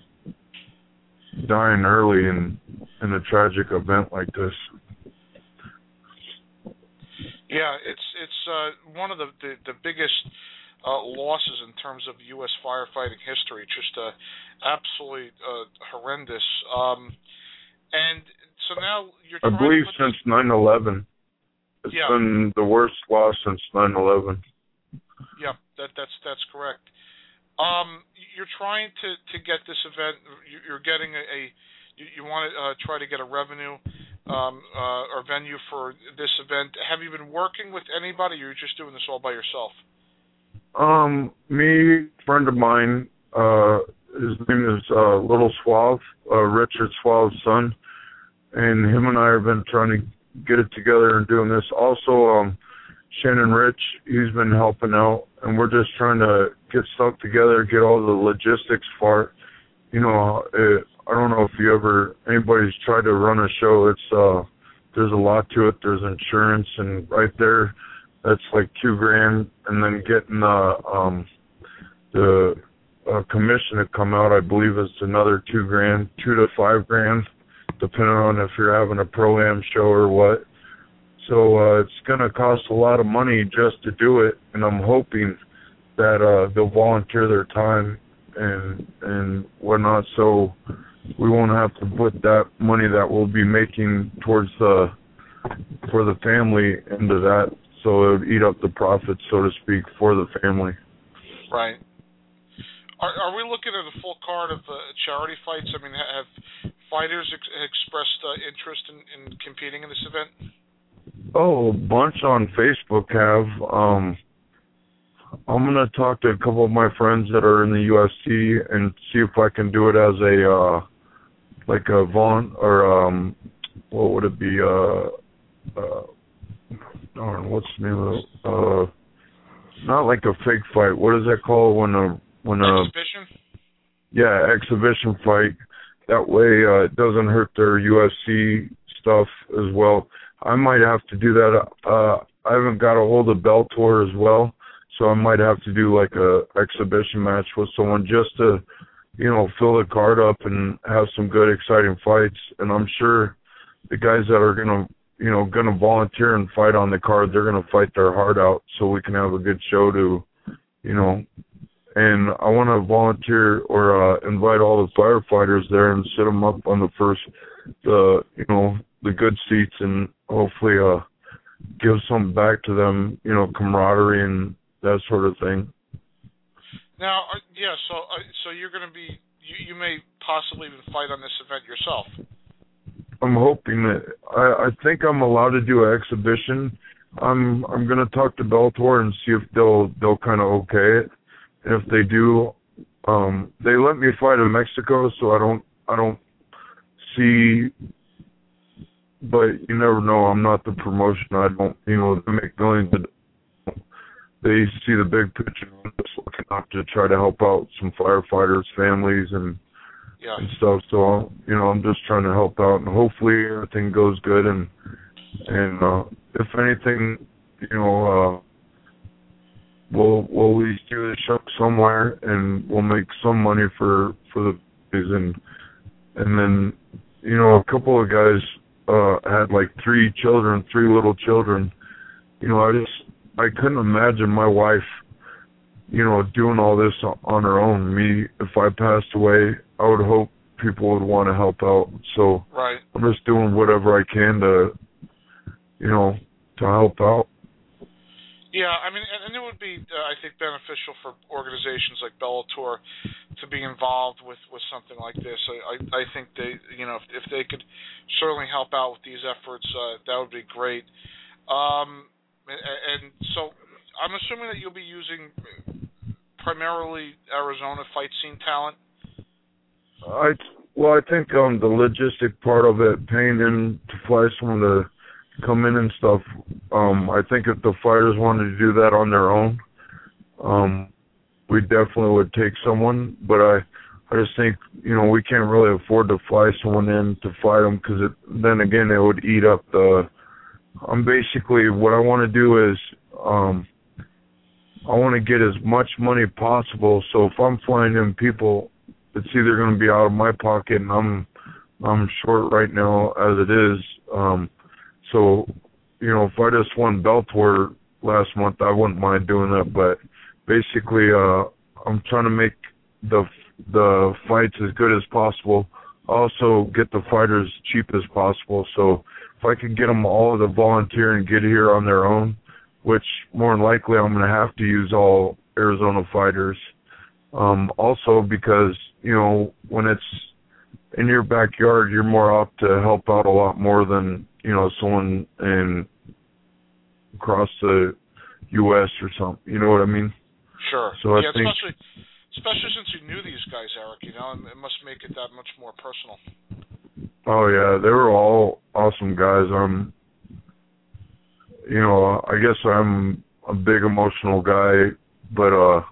dying early in in a tragic event like this. Yeah, it's it's uh, one of the the, the biggest uh, losses in terms of U S firefighting history. Just uh, absolutely uh, horrendous. Um, and so now you're. I believe since nine eleven, it's yeah. been the worst loss since nine eleven. Yeah, that that's that's correct. Um, you're trying to, to get this event. You're getting a, a you, you want to uh, try to get a revenue um, uh, or venue for this event. Have you been working with anybody, or you're just doing this all by yourself? Um, me, friend of mine. Uh, his name is uh, Little Suave, uh, Richard Suave's son, and him and I have been trying to get it together and doing this. Also, um. Shannon Rich, he's been helping out, and we're just trying to get stuff together, get all the logistics for it. You know, it, I don't know if you ever, anybody's tried to run a show. It's, uh, there's a lot to it. There's insurance, and right there, that's like two grand, and then getting the, um, the uh, commission to come out, I believe is another two grand, two to five grand, depending on if you're having a pro-am show or what. So uh, it's going to cost a lot of money just to do it, and I'm hoping that uh, they'll volunteer their time and and whatnot, so we won't have to put that money that we'll be making towards the for the family into that, so it would eat up the profits, so to speak, for the family. Right. Are, are we looking at a full card of uh, charity fights? I mean, have fighters ex- expressed uh, interest in, in competing in this event? Oh, a bunch on Facebook have. Um, I'm going to talk to a couple of my friends that are in the U F C and see if I can do it as a, uh, like a Vaughn, or, um, what would it be, uh, uh, darn, what's the name of it? Uh, not like a fake fight. What is that called when a, when a... Exhibition? Yeah, exhibition fight. That way uh, it doesn't hurt their U F C stuff as well. I might have to do that. Uh, I haven't got a hold of Bellator as well, so I might have to do like a exhibition match with someone just to, you know, fill the card up and have some good, exciting fights. And I'm sure the guys that are gonna, you know, gonna volunteer and fight on the card, they're gonna fight their heart out so we can have a good show to, you know. And I want to volunteer or uh, invite all the firefighters there and sit them up on the first, the you know, the good seats, and hopefully uh, give some back to them, you know, camaraderie and that sort of thing. Now, uh, yeah, so uh, so you're going to be, you, you may possibly even fight on this event yourself. I'm hoping that, I, I think I'm allowed to do an exhibition. I'm I'm going to talk to Bellator and see if they'll they'll kind of okay it. And if they do, um, they let me fight in Mexico, so I don't, I don't see, but you never know. I'm not the promotion. I don't, you know, they make millions of, they see the big picture. I'm just looking out to try to help out some firefighters, families, and, yeah. and stuff. So, you know, I'm just trying to help out, and hopefully everything goes good. And, and, uh, if anything, you know, uh, We'll we'll at least do the show somewhere, and we'll make some money for for the and and then, you know, a couple of guys uh, had like three children, three little children. You know, I just I couldn't imagine my wife, you know, doing all this on her own. Me, if I passed away, I would hope people would want to help out. So right. I'm just doing whatever I can to, you know, to help out. Yeah, I mean, and, and it would be, uh, I think, beneficial for organizations like Bellator to be involved with, with something like this. I, I, I think they, you know, if, if they could certainly help out with these efforts, uh, that would be great. Um, and, and so I'm assuming that you'll be using primarily Arizona fight scene talent. I well, I think um, the logistic part of it, paying in to fly someone to come in and stuff. Um, I think if the fighters wanted to do that on their own, um, we definitely would take someone. But I, I just think, you know, we can't really afford to fly someone in to fight them, because then again it would eat up the. I'm basically what I want to do is um, I want to get as much money possible. So if I'm flying in people, it's either going to be out of my pocket, and I'm I'm short right now as it is. Um, So, you know, if I just won Bellator last month, I wouldn't mind doing that. But basically, uh, I'm trying to make the the fights as good as possible. Also, get the fighters cheap as possible. So, if I could get them all to volunteer and get here on their own, which more than likely I'm going to have to use all Arizona fighters. Um, also, because, you know, when it's in your backyard, you're more apt to help out a lot more than, you know, someone in across the U S or something. You know what I mean? Sure. So I yeah, think, especially, especially since you knew these guys, Eric. You know, it must make it that much more personal. Oh yeah, they were all awesome guys. Um, you know, I guess I'm a big emotional guy, but uh,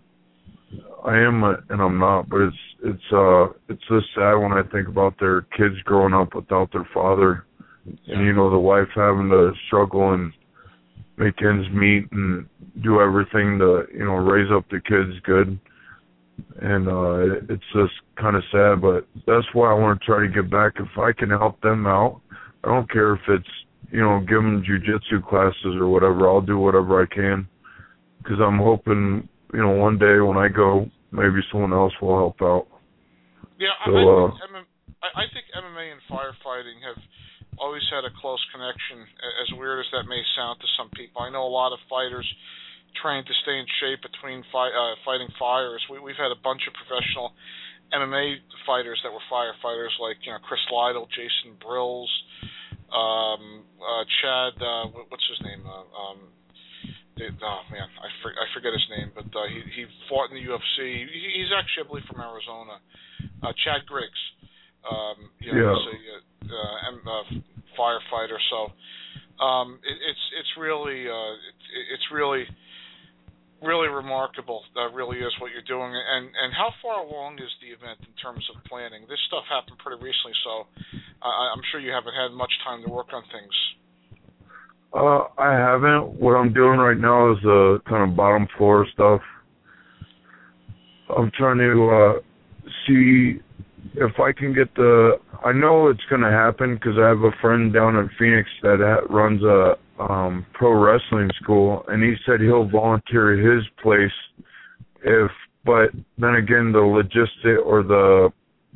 I am a, and I'm not. But it's it's uh it's just sad when I think about their kids growing up without their father. And, you know, the wife having to struggle and make ends meet and do everything to, you know, raise up the kids good. And uh, it's just kind of sad, but that's why I want to try to get back. If I can help them out, I don't care if it's, you know, give them jiu-jitsu classes or whatever. I'll do whatever I can, because I'm hoping, you know, one day when I go, maybe someone else will help out. Yeah, so, I, uh, think M M A, I think M M A and firefighting have always had a close connection, as weird as that may sound to some people. I know a lot of fighters trained to stay in shape between fi- uh, fighting fires. We, we've had a bunch of professional M M A fighters that were firefighters, like, you know, Chris Lytle, Jason Brills, um, uh, Chad, uh, what's his name? Uh, um, they, oh man, I, for, I forget his name, but uh, he he fought in the U F C. He, he's actually, I believe, from Arizona. Uh, Chad Griggs. Um, you know, yeah. he's a uh, uh, firefighter. So um, it, it's it's really uh, it, it's really really remarkable. That really is what you're doing. And and how far along is the event in terms of planning? This stuff happened pretty recently, so uh, I'm sure you haven't had much time to work on things. Uh, I haven't. What I'm doing right now is the uh, kind of bottom floor stuff. I'm trying to uh, see if I can get the. I know it's going to happen because I have a friend down in Phoenix that ha- runs a um, pro wrestling school, and he said he'll volunteer his place if. But then again, the logistic or the.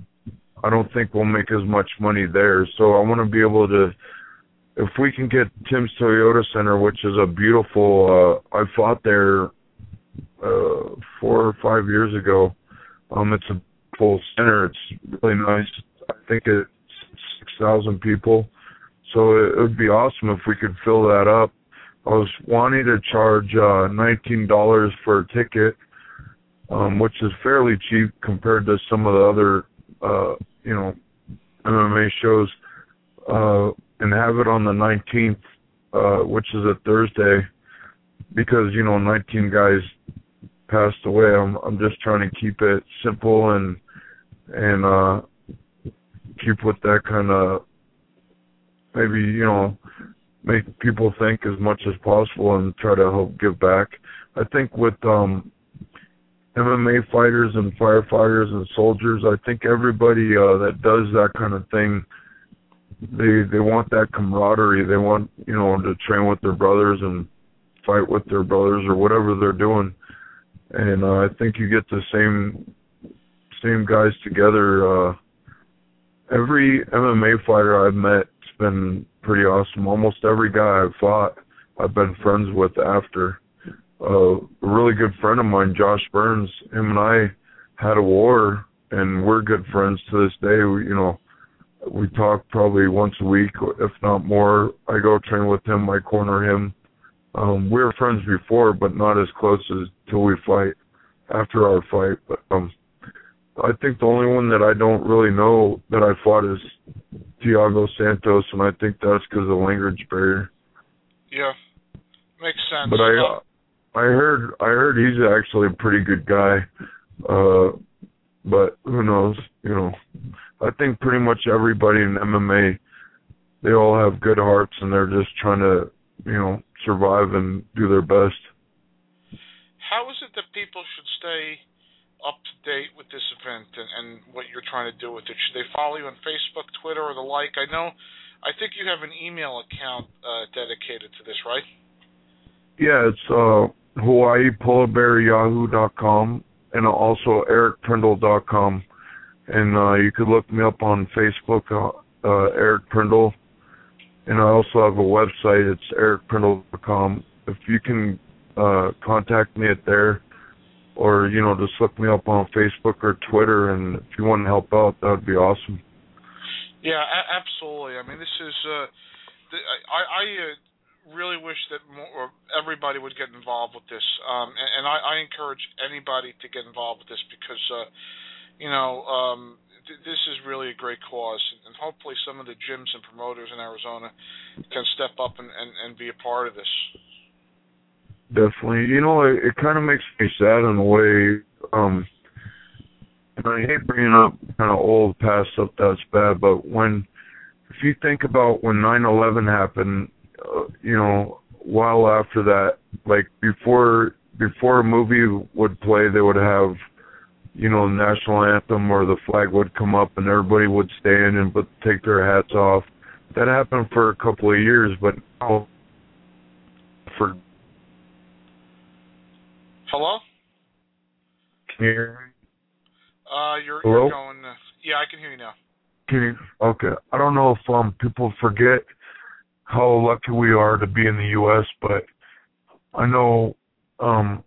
I don't think we'll make as much money there, so I want to be able to. If we can get Tim's Toyota Center, which is a beautiful, uh, I fought there uh, four or five years ago. Um, it's a full center. It's really nice. I think it's six thousand people. So it, it would be awesome if we could fill that up. I was wanting to charge uh, nineteen dollars for a ticket, um, which is fairly cheap compared to some of the other, uh, you know, M M A shows. Uh, and have it on the nineteenth, uh, which is a Thursday, because, you know, nineteen guys passed away. I'm I'm just trying to keep it simple and and uh, keep with that kind of, maybe, you know, make people think as much as possible and try to help give back. I think with um, M M A fighters and firefighters and soldiers, I think everybody uh, that does that kind of thing, They they want that camaraderie. They want, you know, to train with their brothers and fight with their brothers or whatever they're doing. And uh, I think you get the same same guys together. Uh, every M M A fighter I've met has been pretty awesome. Almost every guy I've fought, I've been friends with after. Uh, a really good friend of mine, Josh Burns, him and I had a war, and we're good friends to this day. We, you know. We talk probably once a week, if not more. I go train with him. I corner him. Um, we were friends before, but not as close as till we fight, after our fight. But um, I think the only one that I don't really know that I fought is Thiago Santos, and I think that's because of the language barrier. Yeah, makes sense. But I, uh, I heard, I heard he's actually a pretty good guy. Uh, but who knows? You know. I think pretty much everybody in M M A, they all have good hearts and they're just trying to, you know, survive and do their best. How is it that people should stay up to date with this event and, and what you're trying to do with it? Should they follow you on Facebook, Twitter, or the like? I know, I think you have an email account uh, dedicated to this, right? Yeah, it's uh, Hawaii Polar Bear Yahoo dot com and also Eric Prindle dot com. And uh, you could look me up on Facebook, uh, uh, Eric Prindle. And I also have a website. It's Eric Prindle dot com. If you can uh, contact me at there, or, you know, just look me up on Facebook or Twitter, and if you want to help out, that would be awesome. Yeah, a- absolutely. I mean, this is, uh, the, I, I uh, really wish that more, or everybody would get involved with this. Um, and and I, I encourage anybody to get involved with this because, uh, you know, um, th- this is really a great cause, and hopefully some of the gyms and promoters in Arizona can step up and, and, and be a part of this. Definitely. You know, it, it kind of makes me sad in a way. Um, and I hate bringing up kind of old past stuff that's bad, but when, if you think about when nine eleven happened, uh, you know, a while after that, like before, before a movie would play, they would have, you know, the national anthem or the flag would come up and everybody would stand and but take their hats off. That happened for a couple of years, but now for... Hello? Can you hear me? Uh, you're, Hello? you're going. Uh, yeah, I can hear you now. Can you? Okay. I don't know if um people forget how lucky we are to be in the U S, but I know um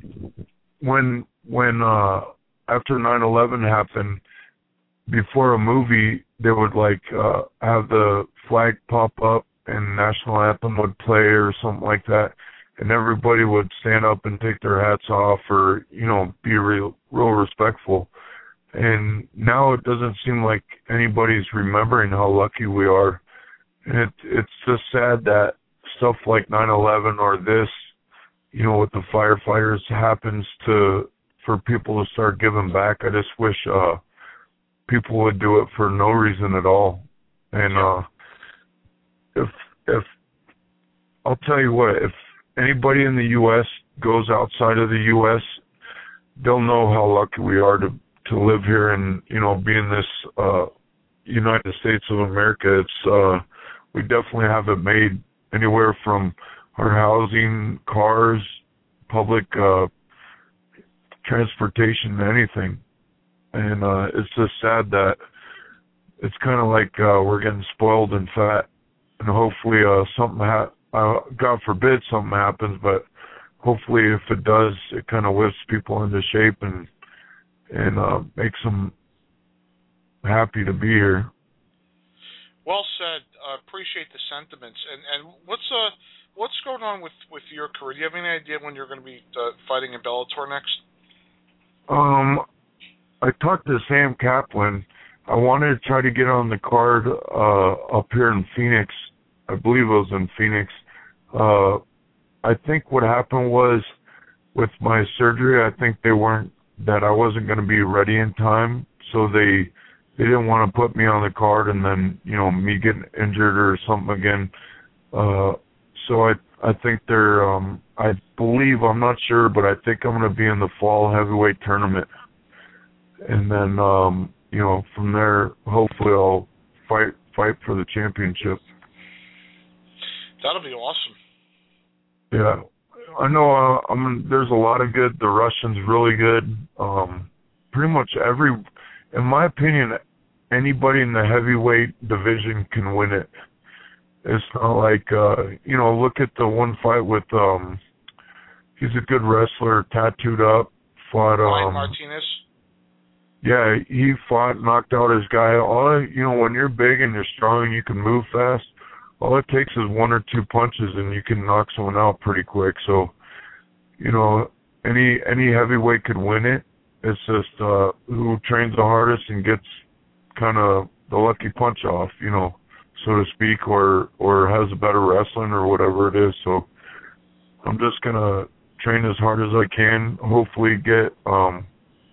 when when uh after nine eleven happened, before a movie they would like uh have the flag pop up and national anthem would play or something like that, and everybody would stand up and take their hats off or, you know, be real real respectful. And now it doesn't seem like anybody's remembering how lucky we are. And it, it's just sad that stuff like nine eleven or this, you know, with the firefighters happens to, for people to start giving back. I just wish uh, people would do it for no reason at all. And uh, if, if, I'll tell you what, if anybody in the U S goes outside of the U S, they'll know how lucky we are to to live here and, you know, be in this uh, United States of America. It's uh, we definitely have it made, anywhere from our housing, cars, public uh, transportation, anything. And uh, it's just sad that it's kind of like uh, we're getting spoiled and fat. And hopefully uh, something, ha- uh, God forbid something happens, but hopefully if it does, it kind of lifts people into shape and and uh, makes them happy to be here. Well said. Uh, appreciate the sentiments. And and what's uh what's going on with, with your career? Do you have any idea when you're going to be uh, fighting in Bellator next? Um, I talked to Sam Kaplan. I wanted to try to get on the card uh, up here in Phoenix. I believe it was in Phoenix. Uh, I think what happened was with my surgery, I think they weren't that I wasn't going to be ready in time, so they they didn't want to put me on the card and then, you know, me getting injured or something again. Uh, so I I think they're um, I believe, I'm not sure, but I think I'm going to be in the fall heavyweight tournament, and then um, you know, from there hopefully I'll fight fight for the championship. That'll be awesome. Yeah. I know uh, I mean, there's a lot of good. The Russian's really good. Um, pretty much every, in my opinion, anybody in the heavyweight division can win it. It's not like, uh, you know, look at the one fight with, um, he's a good wrestler, tattooed up, fought, um, Ryan Martinez? Yeah, he fought, knocked out his guy. All, you know, when you're big and you're strong and you can move fast, all it takes is one or two punches and you can knock someone out pretty quick. So, you know, any any heavyweight could win it. It's just uh, who trains the hardest and gets kind of the lucky punch off, you know, so to speak, or or has a better wrestling or whatever it is. So I'm just going to train as hard as I can, hopefully get, um,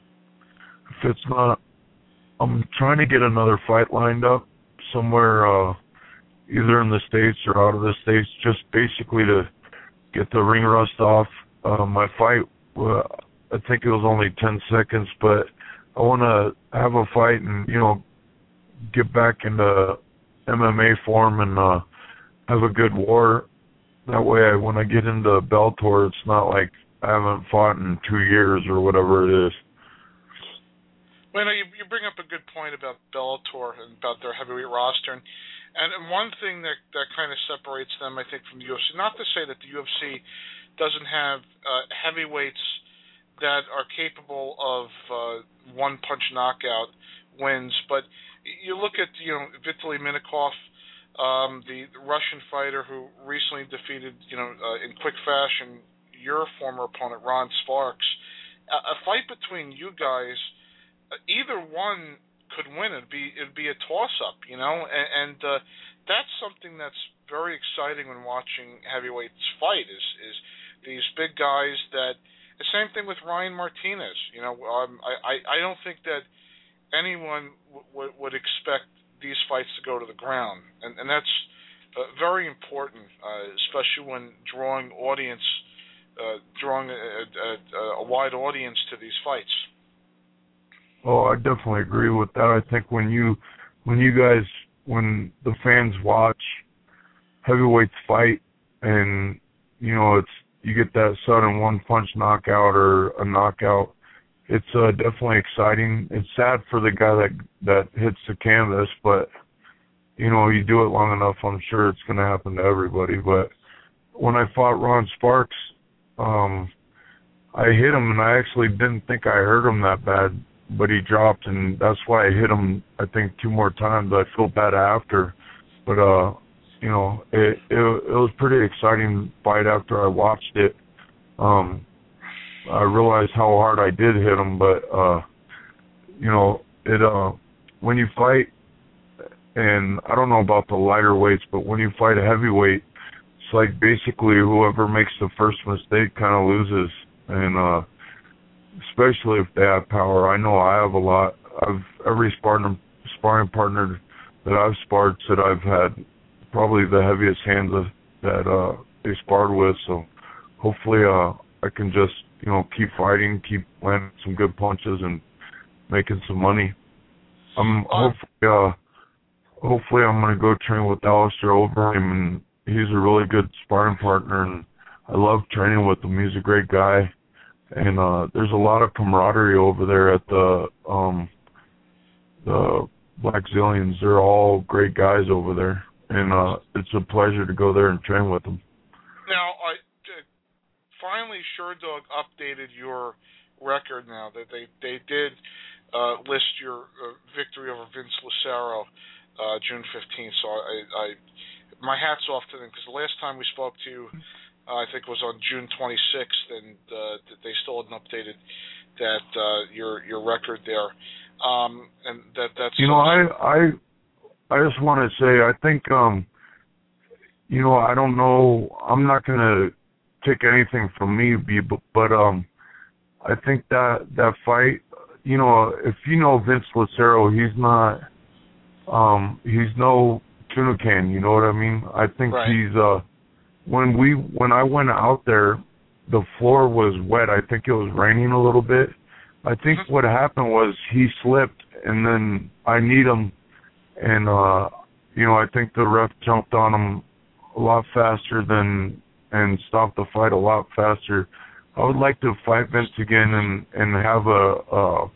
if it's not, I'm trying to get another fight lined up somewhere, uh, either in the States or out of the States, just basically to get the ring rust off. Uh, my fight, uh, I think it was only ten seconds, but I want to have a fight and, you know, get back into M M A form and uh, have a good war. That way, I, when I get into Bellator, it's not like I haven't fought in two years or whatever it is. Well, you know, you, you bring up a good point about Bellator and about their heavyweight roster. And And one thing that that kind of separates them, I think, from the U F C, not to say that the U F C doesn't have uh, heavyweights that are capable of uh, one-punch knockout wins, but you look at, you know, Vitaly Minakov, um, the Russian fighter who recently defeated, you know, uh, in quick fashion, your former opponent, Ron Sparks. A, a fight between you guys, uh, either one could win. It'd be it'd be a toss-up, you know, and, and uh, that's something that's very exciting when watching heavyweights fight. Is is these big guys that the same thing with Ryan Martinez. You know, um, I, I I don't think that anyone w- w- would expect these fights to go to the ground, and and that's uh, very important, uh, especially when drawing audience, uh, drawing a, a, a wide audience to these fights. Oh, I definitely agree with that. I think when you, when you guys, when the fans watch heavyweights fight, and you know it's you get that sudden one punch knockout or a knockout, it's uh, definitely exciting. It's sad for the guy that that hits the canvas, but you know, you do it long enough, I'm sure it's going to happen to everybody. But when I fought Ron Sparks, um, I hit him, and I actually didn't think I hurt him that bad, but he dropped, and that's why I hit him, I think, two more times. I feel bad after. But, uh, you know, it, it, it was a pretty exciting fight after I watched it. Um, I realized how hard I did hit him, but, uh, you know, it uh, when you fight, and I don't know about the lighter weights, but when you fight a heavyweight, it's like basically whoever makes the first mistake kind of loses. And uh, especially if they have power. I know I have a lot. I've every sparring sparring partner that I've sparred said I've had probably the heaviest hands of, that uh, they sparred with. So hopefully uh, I can just you know keep fighting, keep landing some good punches, and making some money. I'm hopefully uh, hopefully I'm gonna go train with Alistair Overeem, and he's a really good sparring partner, and I love training with him. He's a great guy. And uh, there's a lot of camaraderie over there at the um, the Black Zillions. They're all great guys over there, and uh, it's a pleasure to go there and train with them. Now, I uh, finally Sherdog updated your record. Now that they they did uh, list your uh, victory over Vince Lucero uh, June fifteenth. So I, I my hat's off to them, because the last time we spoke to you, Uh, I think it was on June twenty-sixth, and uh, they still hadn't updated that uh, your your record there. Um, and that that's you know I I I just want to say I think um you know I don't know I'm not gonna take anything from me, but, but um I think that that fight, you know if you know Vince Lucero, he's not um he's no tuna can, you know what I mean? I think right. he's uh. When we when I went out there, the floor was wet. I think it was raining a little bit. I think mm-hmm. what happened was he slipped, and then I kneed him, and uh, you know I think the ref jumped on him a lot faster than and stopped the fight a lot faster. I would like to fight Vince again and and have a, a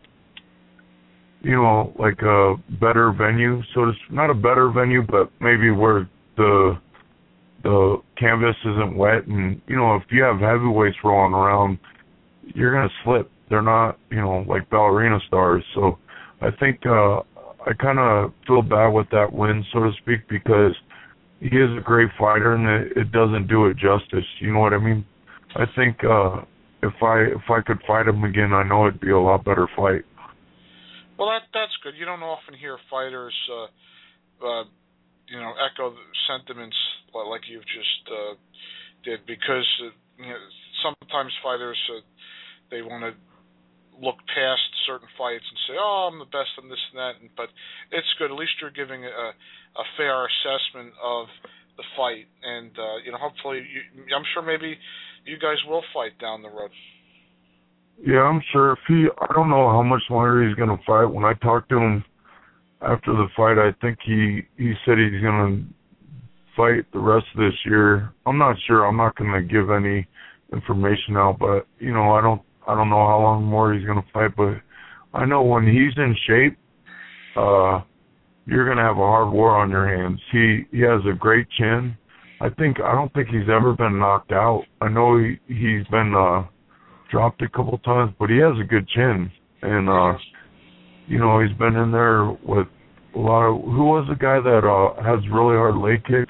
you know like a better venue, so it's not a better venue, but maybe where the the canvas isn't wet, and, you know, if you have heavyweights rolling around, you're going to slip. They're not, you know, like ballerina stars. So I think uh, I kind of feel bad with that win, so to speak, because he is a great fighter, and it, it doesn't do it justice. You know what I mean? I think uh, if I if I could fight him again, I know it'd be a lot better fight. Well, that that's good. You don't often hear fighters uh, uh, you know, echo the sentiments like you've just uh, did, because uh, you know, sometimes fighters uh, they want to look past certain fights and say, "Oh, I'm the best in this and that." But it's good. At least you're giving a, a fair assessment of the fight, and uh, you know, hopefully, you, I'm sure maybe you guys will fight down the road. Yeah, I'm sure. If he, I don't know how much longer he's going to fight. When I talked to him after the fight, I think he, he said he's going to fight the rest of this year. I'm not sure. I'm not going to give any information out, but, you know, I don't I don't know how long more he's going to fight, but I know when he's in shape, uh, you're going to have a hard war on your hands. He, he has a great chin. I think, I don't think he's ever been knocked out. I know he, he's been uh, dropped a couple times, but he has a good chin. And, uh, you know, he's been in there with a lot of, who was the guy that uh, has really hard leg kicks?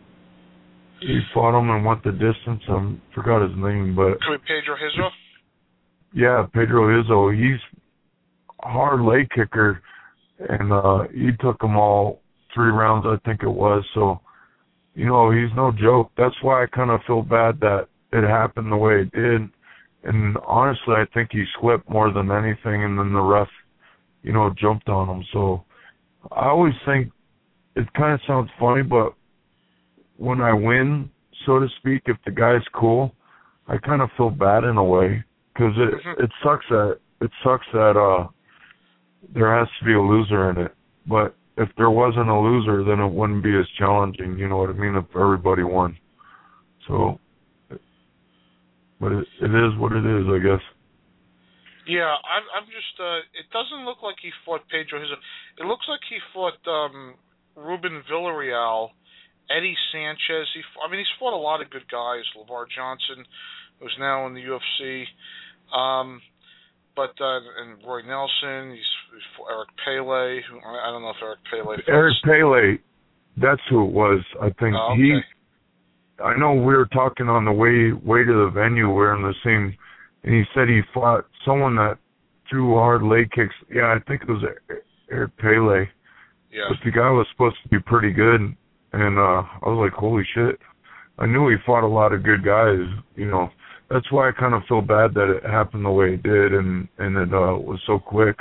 He fought him and went the distance. I forgot his name, but Pedro Hizzo? Yeah, Pedro Hizzo. He's a hard leg kicker, and uh, he took them all three rounds, I think it was. So, you know, he's no joke. That's why I kind of feel bad that it happened the way it did. And honestly, I think he slipped more than anything, and then the ref, you know, jumped on him. So I always think it kind of sounds funny, but when I win, so to speak, if the guy's cool, I kind of feel bad in a way, because it mm-hmm. it sucks that it sucks that uh there has to be a loser in it. But if there wasn't a loser, then it wouldn't be as challenging. You know what I mean? If everybody won. So, but it, it is what it is, I guess. Yeah, I'm, I'm just. Uh, it doesn't look like he fought Pedro Hiza. It looks like he fought um, Ruben Villarreal, Eddie Sanchez. He, I mean, he's fought a lot of good guys. LeVar Johnson, who's now in the U F C, um, but uh, and Roy Nelson. He's, he's fought Eric Pele. Who, I don't know if Eric Pele. Eric Pele, that's who it was. I think oh, okay. he. I know we were talking on the way way to the venue. We're in the same, and he said he fought someone that threw hard leg kicks. Yeah, I think it was Eric Pele. Yeah. But the guy was supposed to be pretty good, and uh, I was like, holy shit. I knew he fought a lot of good guys, you know. That's why I kind of feel bad that it happened the way it did, and, and it uh, was so quick.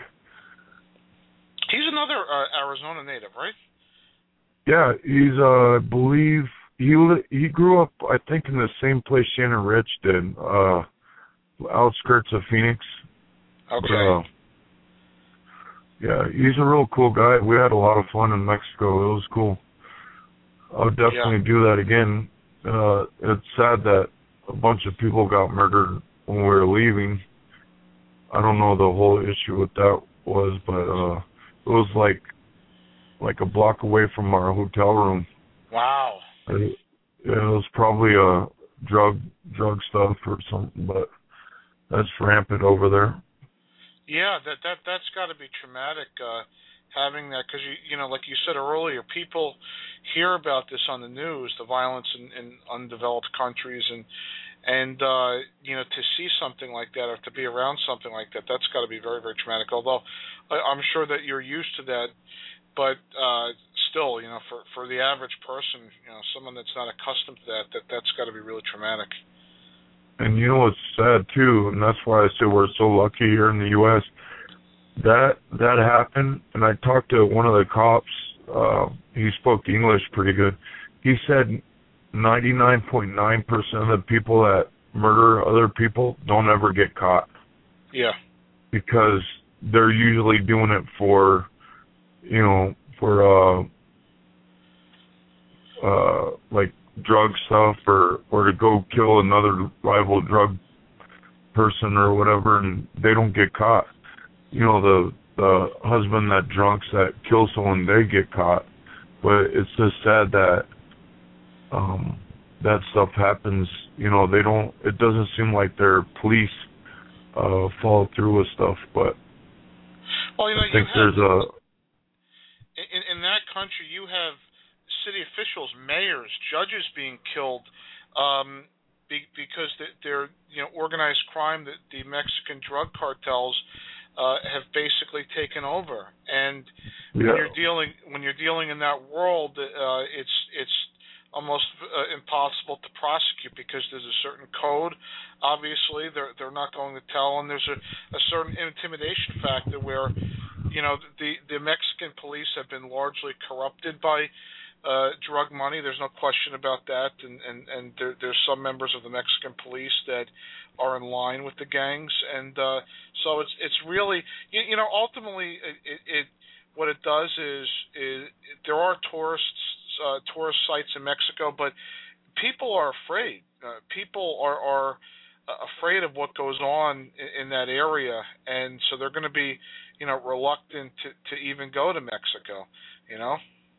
He's another uh, Arizona native, right? Yeah, he's, uh, I believe... He he grew up, I think, in the same place Shannon Rich did, uh, outskirts of Phoenix. Okay. But, uh, yeah, he's a real cool guy. We had a lot of fun in Mexico. It was cool. I would definitely yeah. do that again. Uh, it's sad that a bunch of people got murdered when we were leaving. I don't know the whole issue with that was, but uh, it was like like a block away from our hotel room. Wow. It, it was probably a drug drug stuff or something, but that's rampant over there. Yeah, that that that's got to be traumatic uh, having that, because you you know, like you said earlier, people hear about this on the news, the violence in, in undeveloped countries, and and uh, you know, to see something like that or to be around something like that, that's got to be very very traumatic. Although I, I'm sure that you're used to that. But uh, still, you know, for, for the average person, you know, someone that's not accustomed to that, that that's got to be really traumatic. And you know what's sad too, and that's why I say we're so lucky here in the U S That that happened, and I talked to one of the cops. Uh, he spoke English pretty good. He said ninety-nine point nine percent of the people that murder other people don't ever get caught. Yeah. Because they're usually doing it for, you know, for, uh, uh, like drug stuff or, or to go kill another rival drug person or whatever, and they don't get caught. You know, the, the husband that drunks that kills someone, they get caught. But it's just sad that, um, that stuff happens. You know, they don't, it doesn't seem like their police, uh, follow through with stuff, but well, you know, I think you have, there's a, In, in that country, you have city officials, mayors, judges being killed um, be, because they're, you know, organized crime that the Mexican drug cartels uh, have basically taken over. And yeah. when you're dealing when you're dealing in that world, uh, it's it's almost uh, impossible to prosecute because there's a certain code. Obviously, they're they're not going to tell, and there's a, a certain intimidation factor where, you know, the, the Mexican police have been largely corrupted by uh, drug money. There's no question about that. And, and, and there, there's some members of the Mexican police that are in line with the gangs. And uh, so it's it's really, you, you know, ultimately it, it, it what it does is, is there are tourists, uh, tourist sites in Mexico, but people are afraid. Uh, people are, are afraid of what goes on in, in that area. And so they're going to be, you know, reluctant to, to even go to Mexico, you know.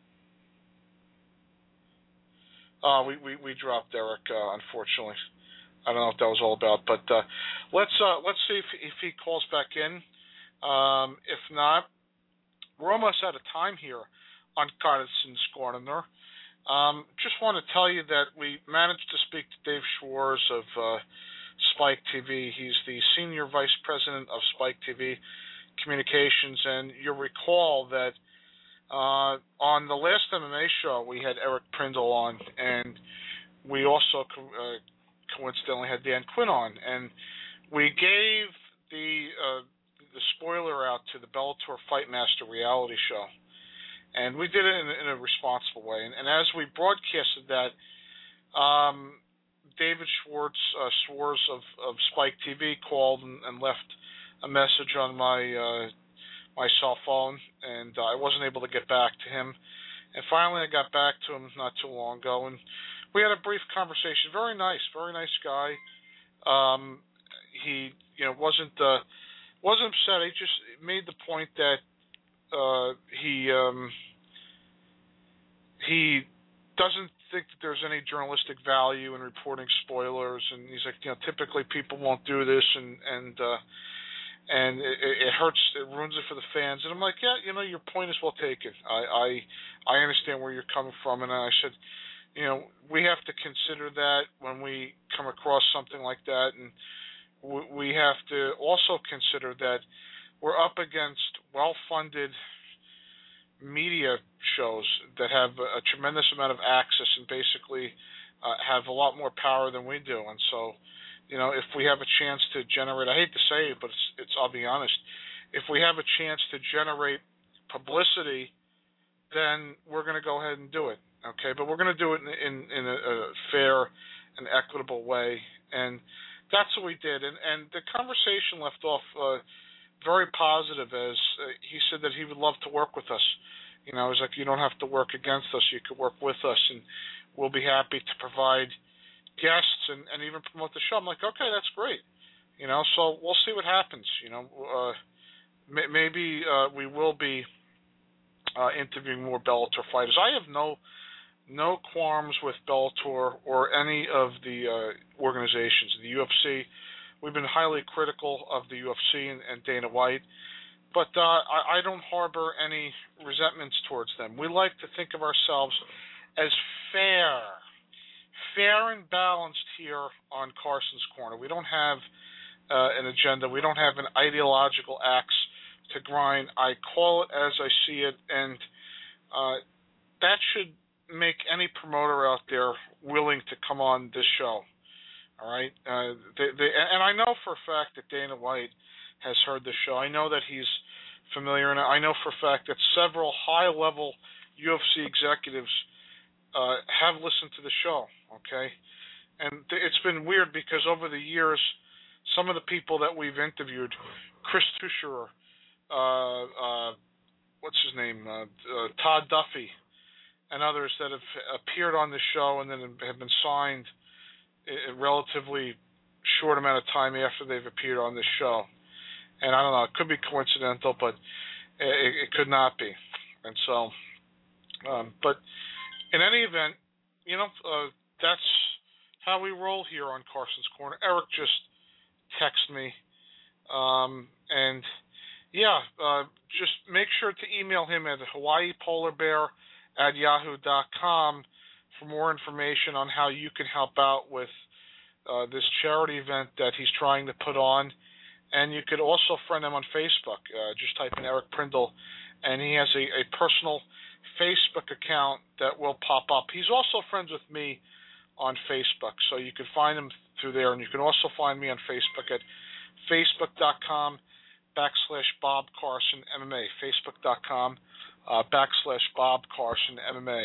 Uh, we, we, we dropped Eric, uh, unfortunately. I don't know what that was all about, but uh, let's uh, let's see if, if he calls back in. Um, if not, we're almost out of time here on Carson's Corner. Um, just want to tell you that we managed to speak to Dave Schwartz of uh, Spike T V. He's the Senior Vice President of Spike T V Communications, and you'll recall that uh, on the last M M A show we had Eric Prindle on, and we also co- uh, coincidentally had Dan Quinn on, and we gave the uh, the spoiler out to the Bellator Fightmaster reality show, and we did it in, in a responsible way. And, and as we broadcasted that, um, David Schwartz, uh, Schwartz of, of Spike T V called and, and left a message on my uh, my cell phone, and uh, I wasn't able to get back to him. And finally, I got back to him not too long ago, and we had a brief conversation. Very nice, very nice guy. Um, he, you know, wasn't uh, wasn't upset. He just made the point that uh, he um, he doesn't think that there's any journalistic value in reporting spoilers, and he's like, you know, typically people won't do this, and and uh, and it, it hurts, it ruins it for the fans. And I'm like, yeah, you know, your point is well taken. I I, I understand where you're coming from, and I said, you know, we have to consider that when we come across something like that, and we have to also consider that we're up against well-funded media shows that have a tremendous amount of access and basically uh, have a lot more power than we do. And so, you know, if we have a chance to generate, I hate to say it, but it's, it's I'll be honest, if we have a chance to generate publicity, then we're going to go ahead and do it. Okay, but we're going to do it in, in, in a, a fair and equitable way, and that's what we did. And, and the conversation left off uh, very positive, as uh, he said that he would love to work with us. You know, I was like, you don't have to work against us; you could work with us, and we'll be happy to provide guests and, and even promote the show. I'm like, okay, that's great. You know, so we'll see what happens. You know, uh, may, maybe uh, we will be uh, interviewing more Bellator fighters. I have no. No qualms with Bellator or any of the uh, organizations. The U F C, we've been highly critical of the U F C and, and Dana White, but uh, I, I don't harbor any resentments towards them. We like to think of ourselves as fair, fair and balanced here on Carson's Corner. We don't have uh, an agenda. We don't have an ideological axe to grind. I call it as I see it, and uh, that should make any promoter out there willing to come on this show. All right, uh, they, they, and I know for a fact that Dana White has heard the show. I know that he's familiar, and I know for a fact that several high-level U F C executives uh, have listened to the show. Okay, and th- it's been weird because over the years, some of the people that we've interviewed, Chris Tucher, uh, uh, what's his name, uh, uh, Todd Duffy, and others that have appeared on the show and then have been signed a relatively short amount of time after they've appeared on this show. And I don't know, it could be coincidental, but it, it could not be. And so, um, but in any event, you know, uh, that's how we roll here on Carson's Corner. Eric just texted me, um, and yeah, uh, just make sure to email him at Hawaii Polar Bear at yahoo dot com for more information on how you can help out with uh, this charity event that he's trying to put on. And you could also friend him on Facebook. Uh, just type in Eric Prindle, and he has a, a personal Facebook account that will pop up. He's also friends with me on Facebook, so you can find him through there. And you can also find me on Facebook at facebook dot com backslash Bob Carson M M A, facebook dot com Uh, backslash Bob Carson M M A.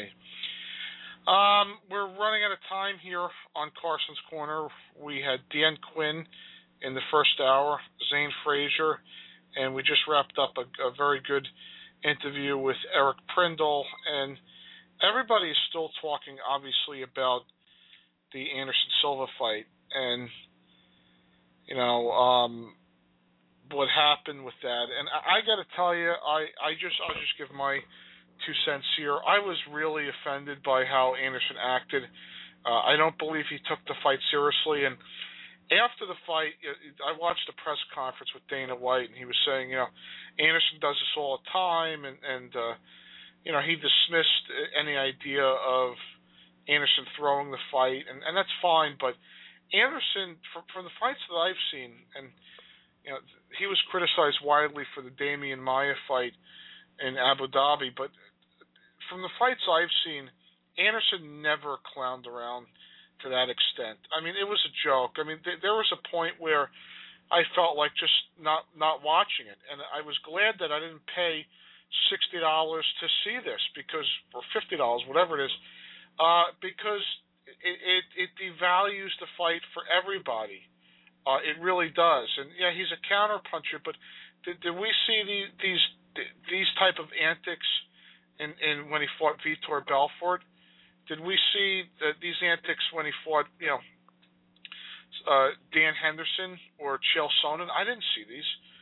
Um, we're running out of time here on Carson's Corner. We had Dan Quinn in the first hour, Zane Frazier, and we just wrapped up a, a very good interview with Eric Prindle. And everybody is still talking, obviously, about the Anderson Silva fight. And, you know, um, what happened with that. And I, I got to tell you, I, I just I'll just give my two cents here. I was really offended by how Anderson acted. Uh, I don't believe he took the fight seriously. And after the fight, I watched the press conference with Dana White, and he was saying, you know, Anderson does this all the time, and and uh, you know, he dismissed any idea of Anderson throwing the fight, and, and that's fine. But Anderson, from, from the fights that I've seen, and you know, he was criticized widely for the Damian Maia fight in Abu Dhabi, but from the fights I've seen, Anderson never clowned around to that extent. I mean, it was a joke. I mean, th- there was a point where I felt like just not not watching it, and I was glad that I didn't pay sixty dollars to see this, because, or fifty dollars, whatever it is, uh, because it, it it devalues the fight for everybody. Uh, it really does. And yeah, he's a counter puncher, but did, did we see the, these these type of antics in, in when he fought Vitor Belfort? Did we see uh, these antics when he fought, you know, uh, Dan Henderson or Chael Sonnen? I didn't see these.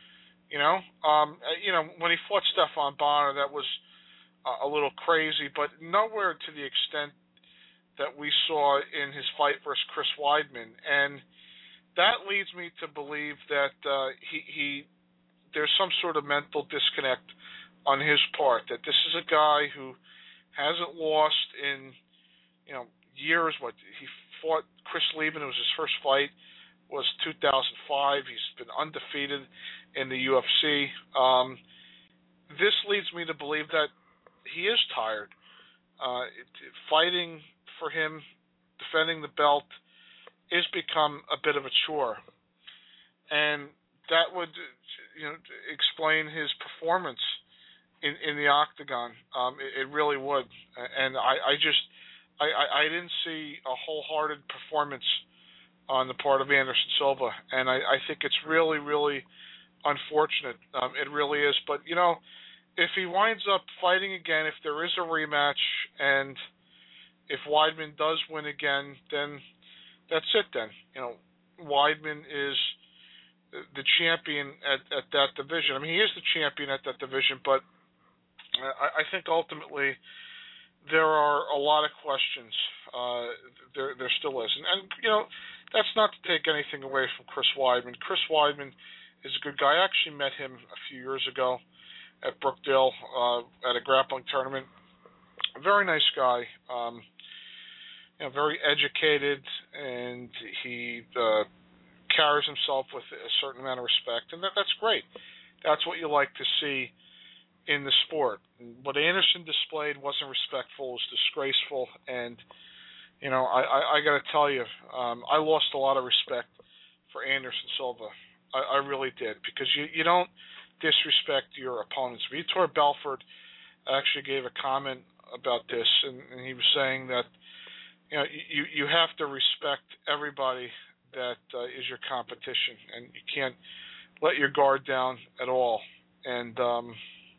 You know, um, you know when he fought Stephan Bonner, that was uh, a little crazy, but nowhere to the extent that we saw in his fight versus Chris Weidman, and that leads me to believe that uh, he, he there's some sort of mental disconnect on his part. That this is a guy who hasn't lost in you know years. What he fought Chris Lieben, it was his first fight, was two thousand five. He's been undefeated in the U F C. Um, this leads me to believe that he is tired. Uh, it, fighting for him, defending the belt, is become a bit of a chore, and that would, you know, explain his performance in, in the octagon. Um, it, it really would, and I, I just, I, I, I didn't see a wholehearted performance on the part of Anderson Silva, and I, I think it's really, really unfortunate. Um, it really is, but you know, if he winds up fighting again, if there is a rematch, and if Weidman does win again, then that's it then. You know, Weidman is the champion at, at that division. I mean, he is the champion at that division, but I, I think ultimately there are a lot of questions. Uh, there, there still is. And, and, you know, that's not to take anything away from Chris Weidman. Chris Weidman is a good guy. I actually met him a few years ago at Brookdale uh, at a grappling tournament. A very nice guy. Um, You know, very educated, and he uh, carries himself with a certain amount of respect, and that, that's great. That's what you like to see in the sport. What Anderson displayed wasn't respectful; it was disgraceful, and you know, I, I, I got to tell you, um, I lost a lot of respect for Anderson Silva. I, I really did, because you, you don't disrespect your opponents. Vitor Belfort actually gave a comment about this, and, and he was saying that, you know, you, you have to respect everybody that uh, is your competition, and you can't let your guard down at all. And um,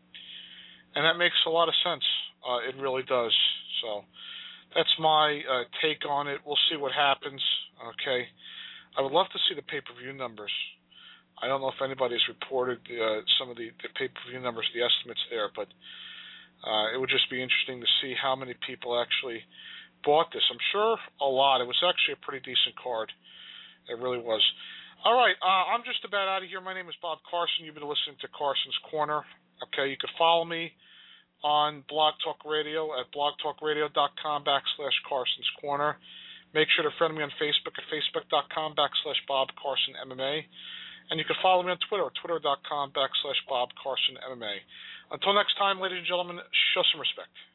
and that makes a lot of sense. Uh, it really does. So that's my uh, take on it. We'll see what happens. Okay. I would love to see the pay-per-view numbers. I don't know if anybody's reported uh, some of the, the pay-per-view numbers, the estimates there, but uh, it would just be interesting to see how many people actually bought this. I'm sure a lot. It was actually a pretty decent card. It really was. All right, uh, I'm just about out of here. My name is Bob Carson. You've been listening to Carson's Corner. Okay, you can follow me on Blog Talk Radio at blogtalkradio.com backslash Carson's Corner. Make sure to friend me on Facebook at facebook.com backslash Bob Carson MMA. And you can follow me on Twitter at twitter.com backslash Bob Carson MMA. Until next time, ladies and gentlemen, show some respect.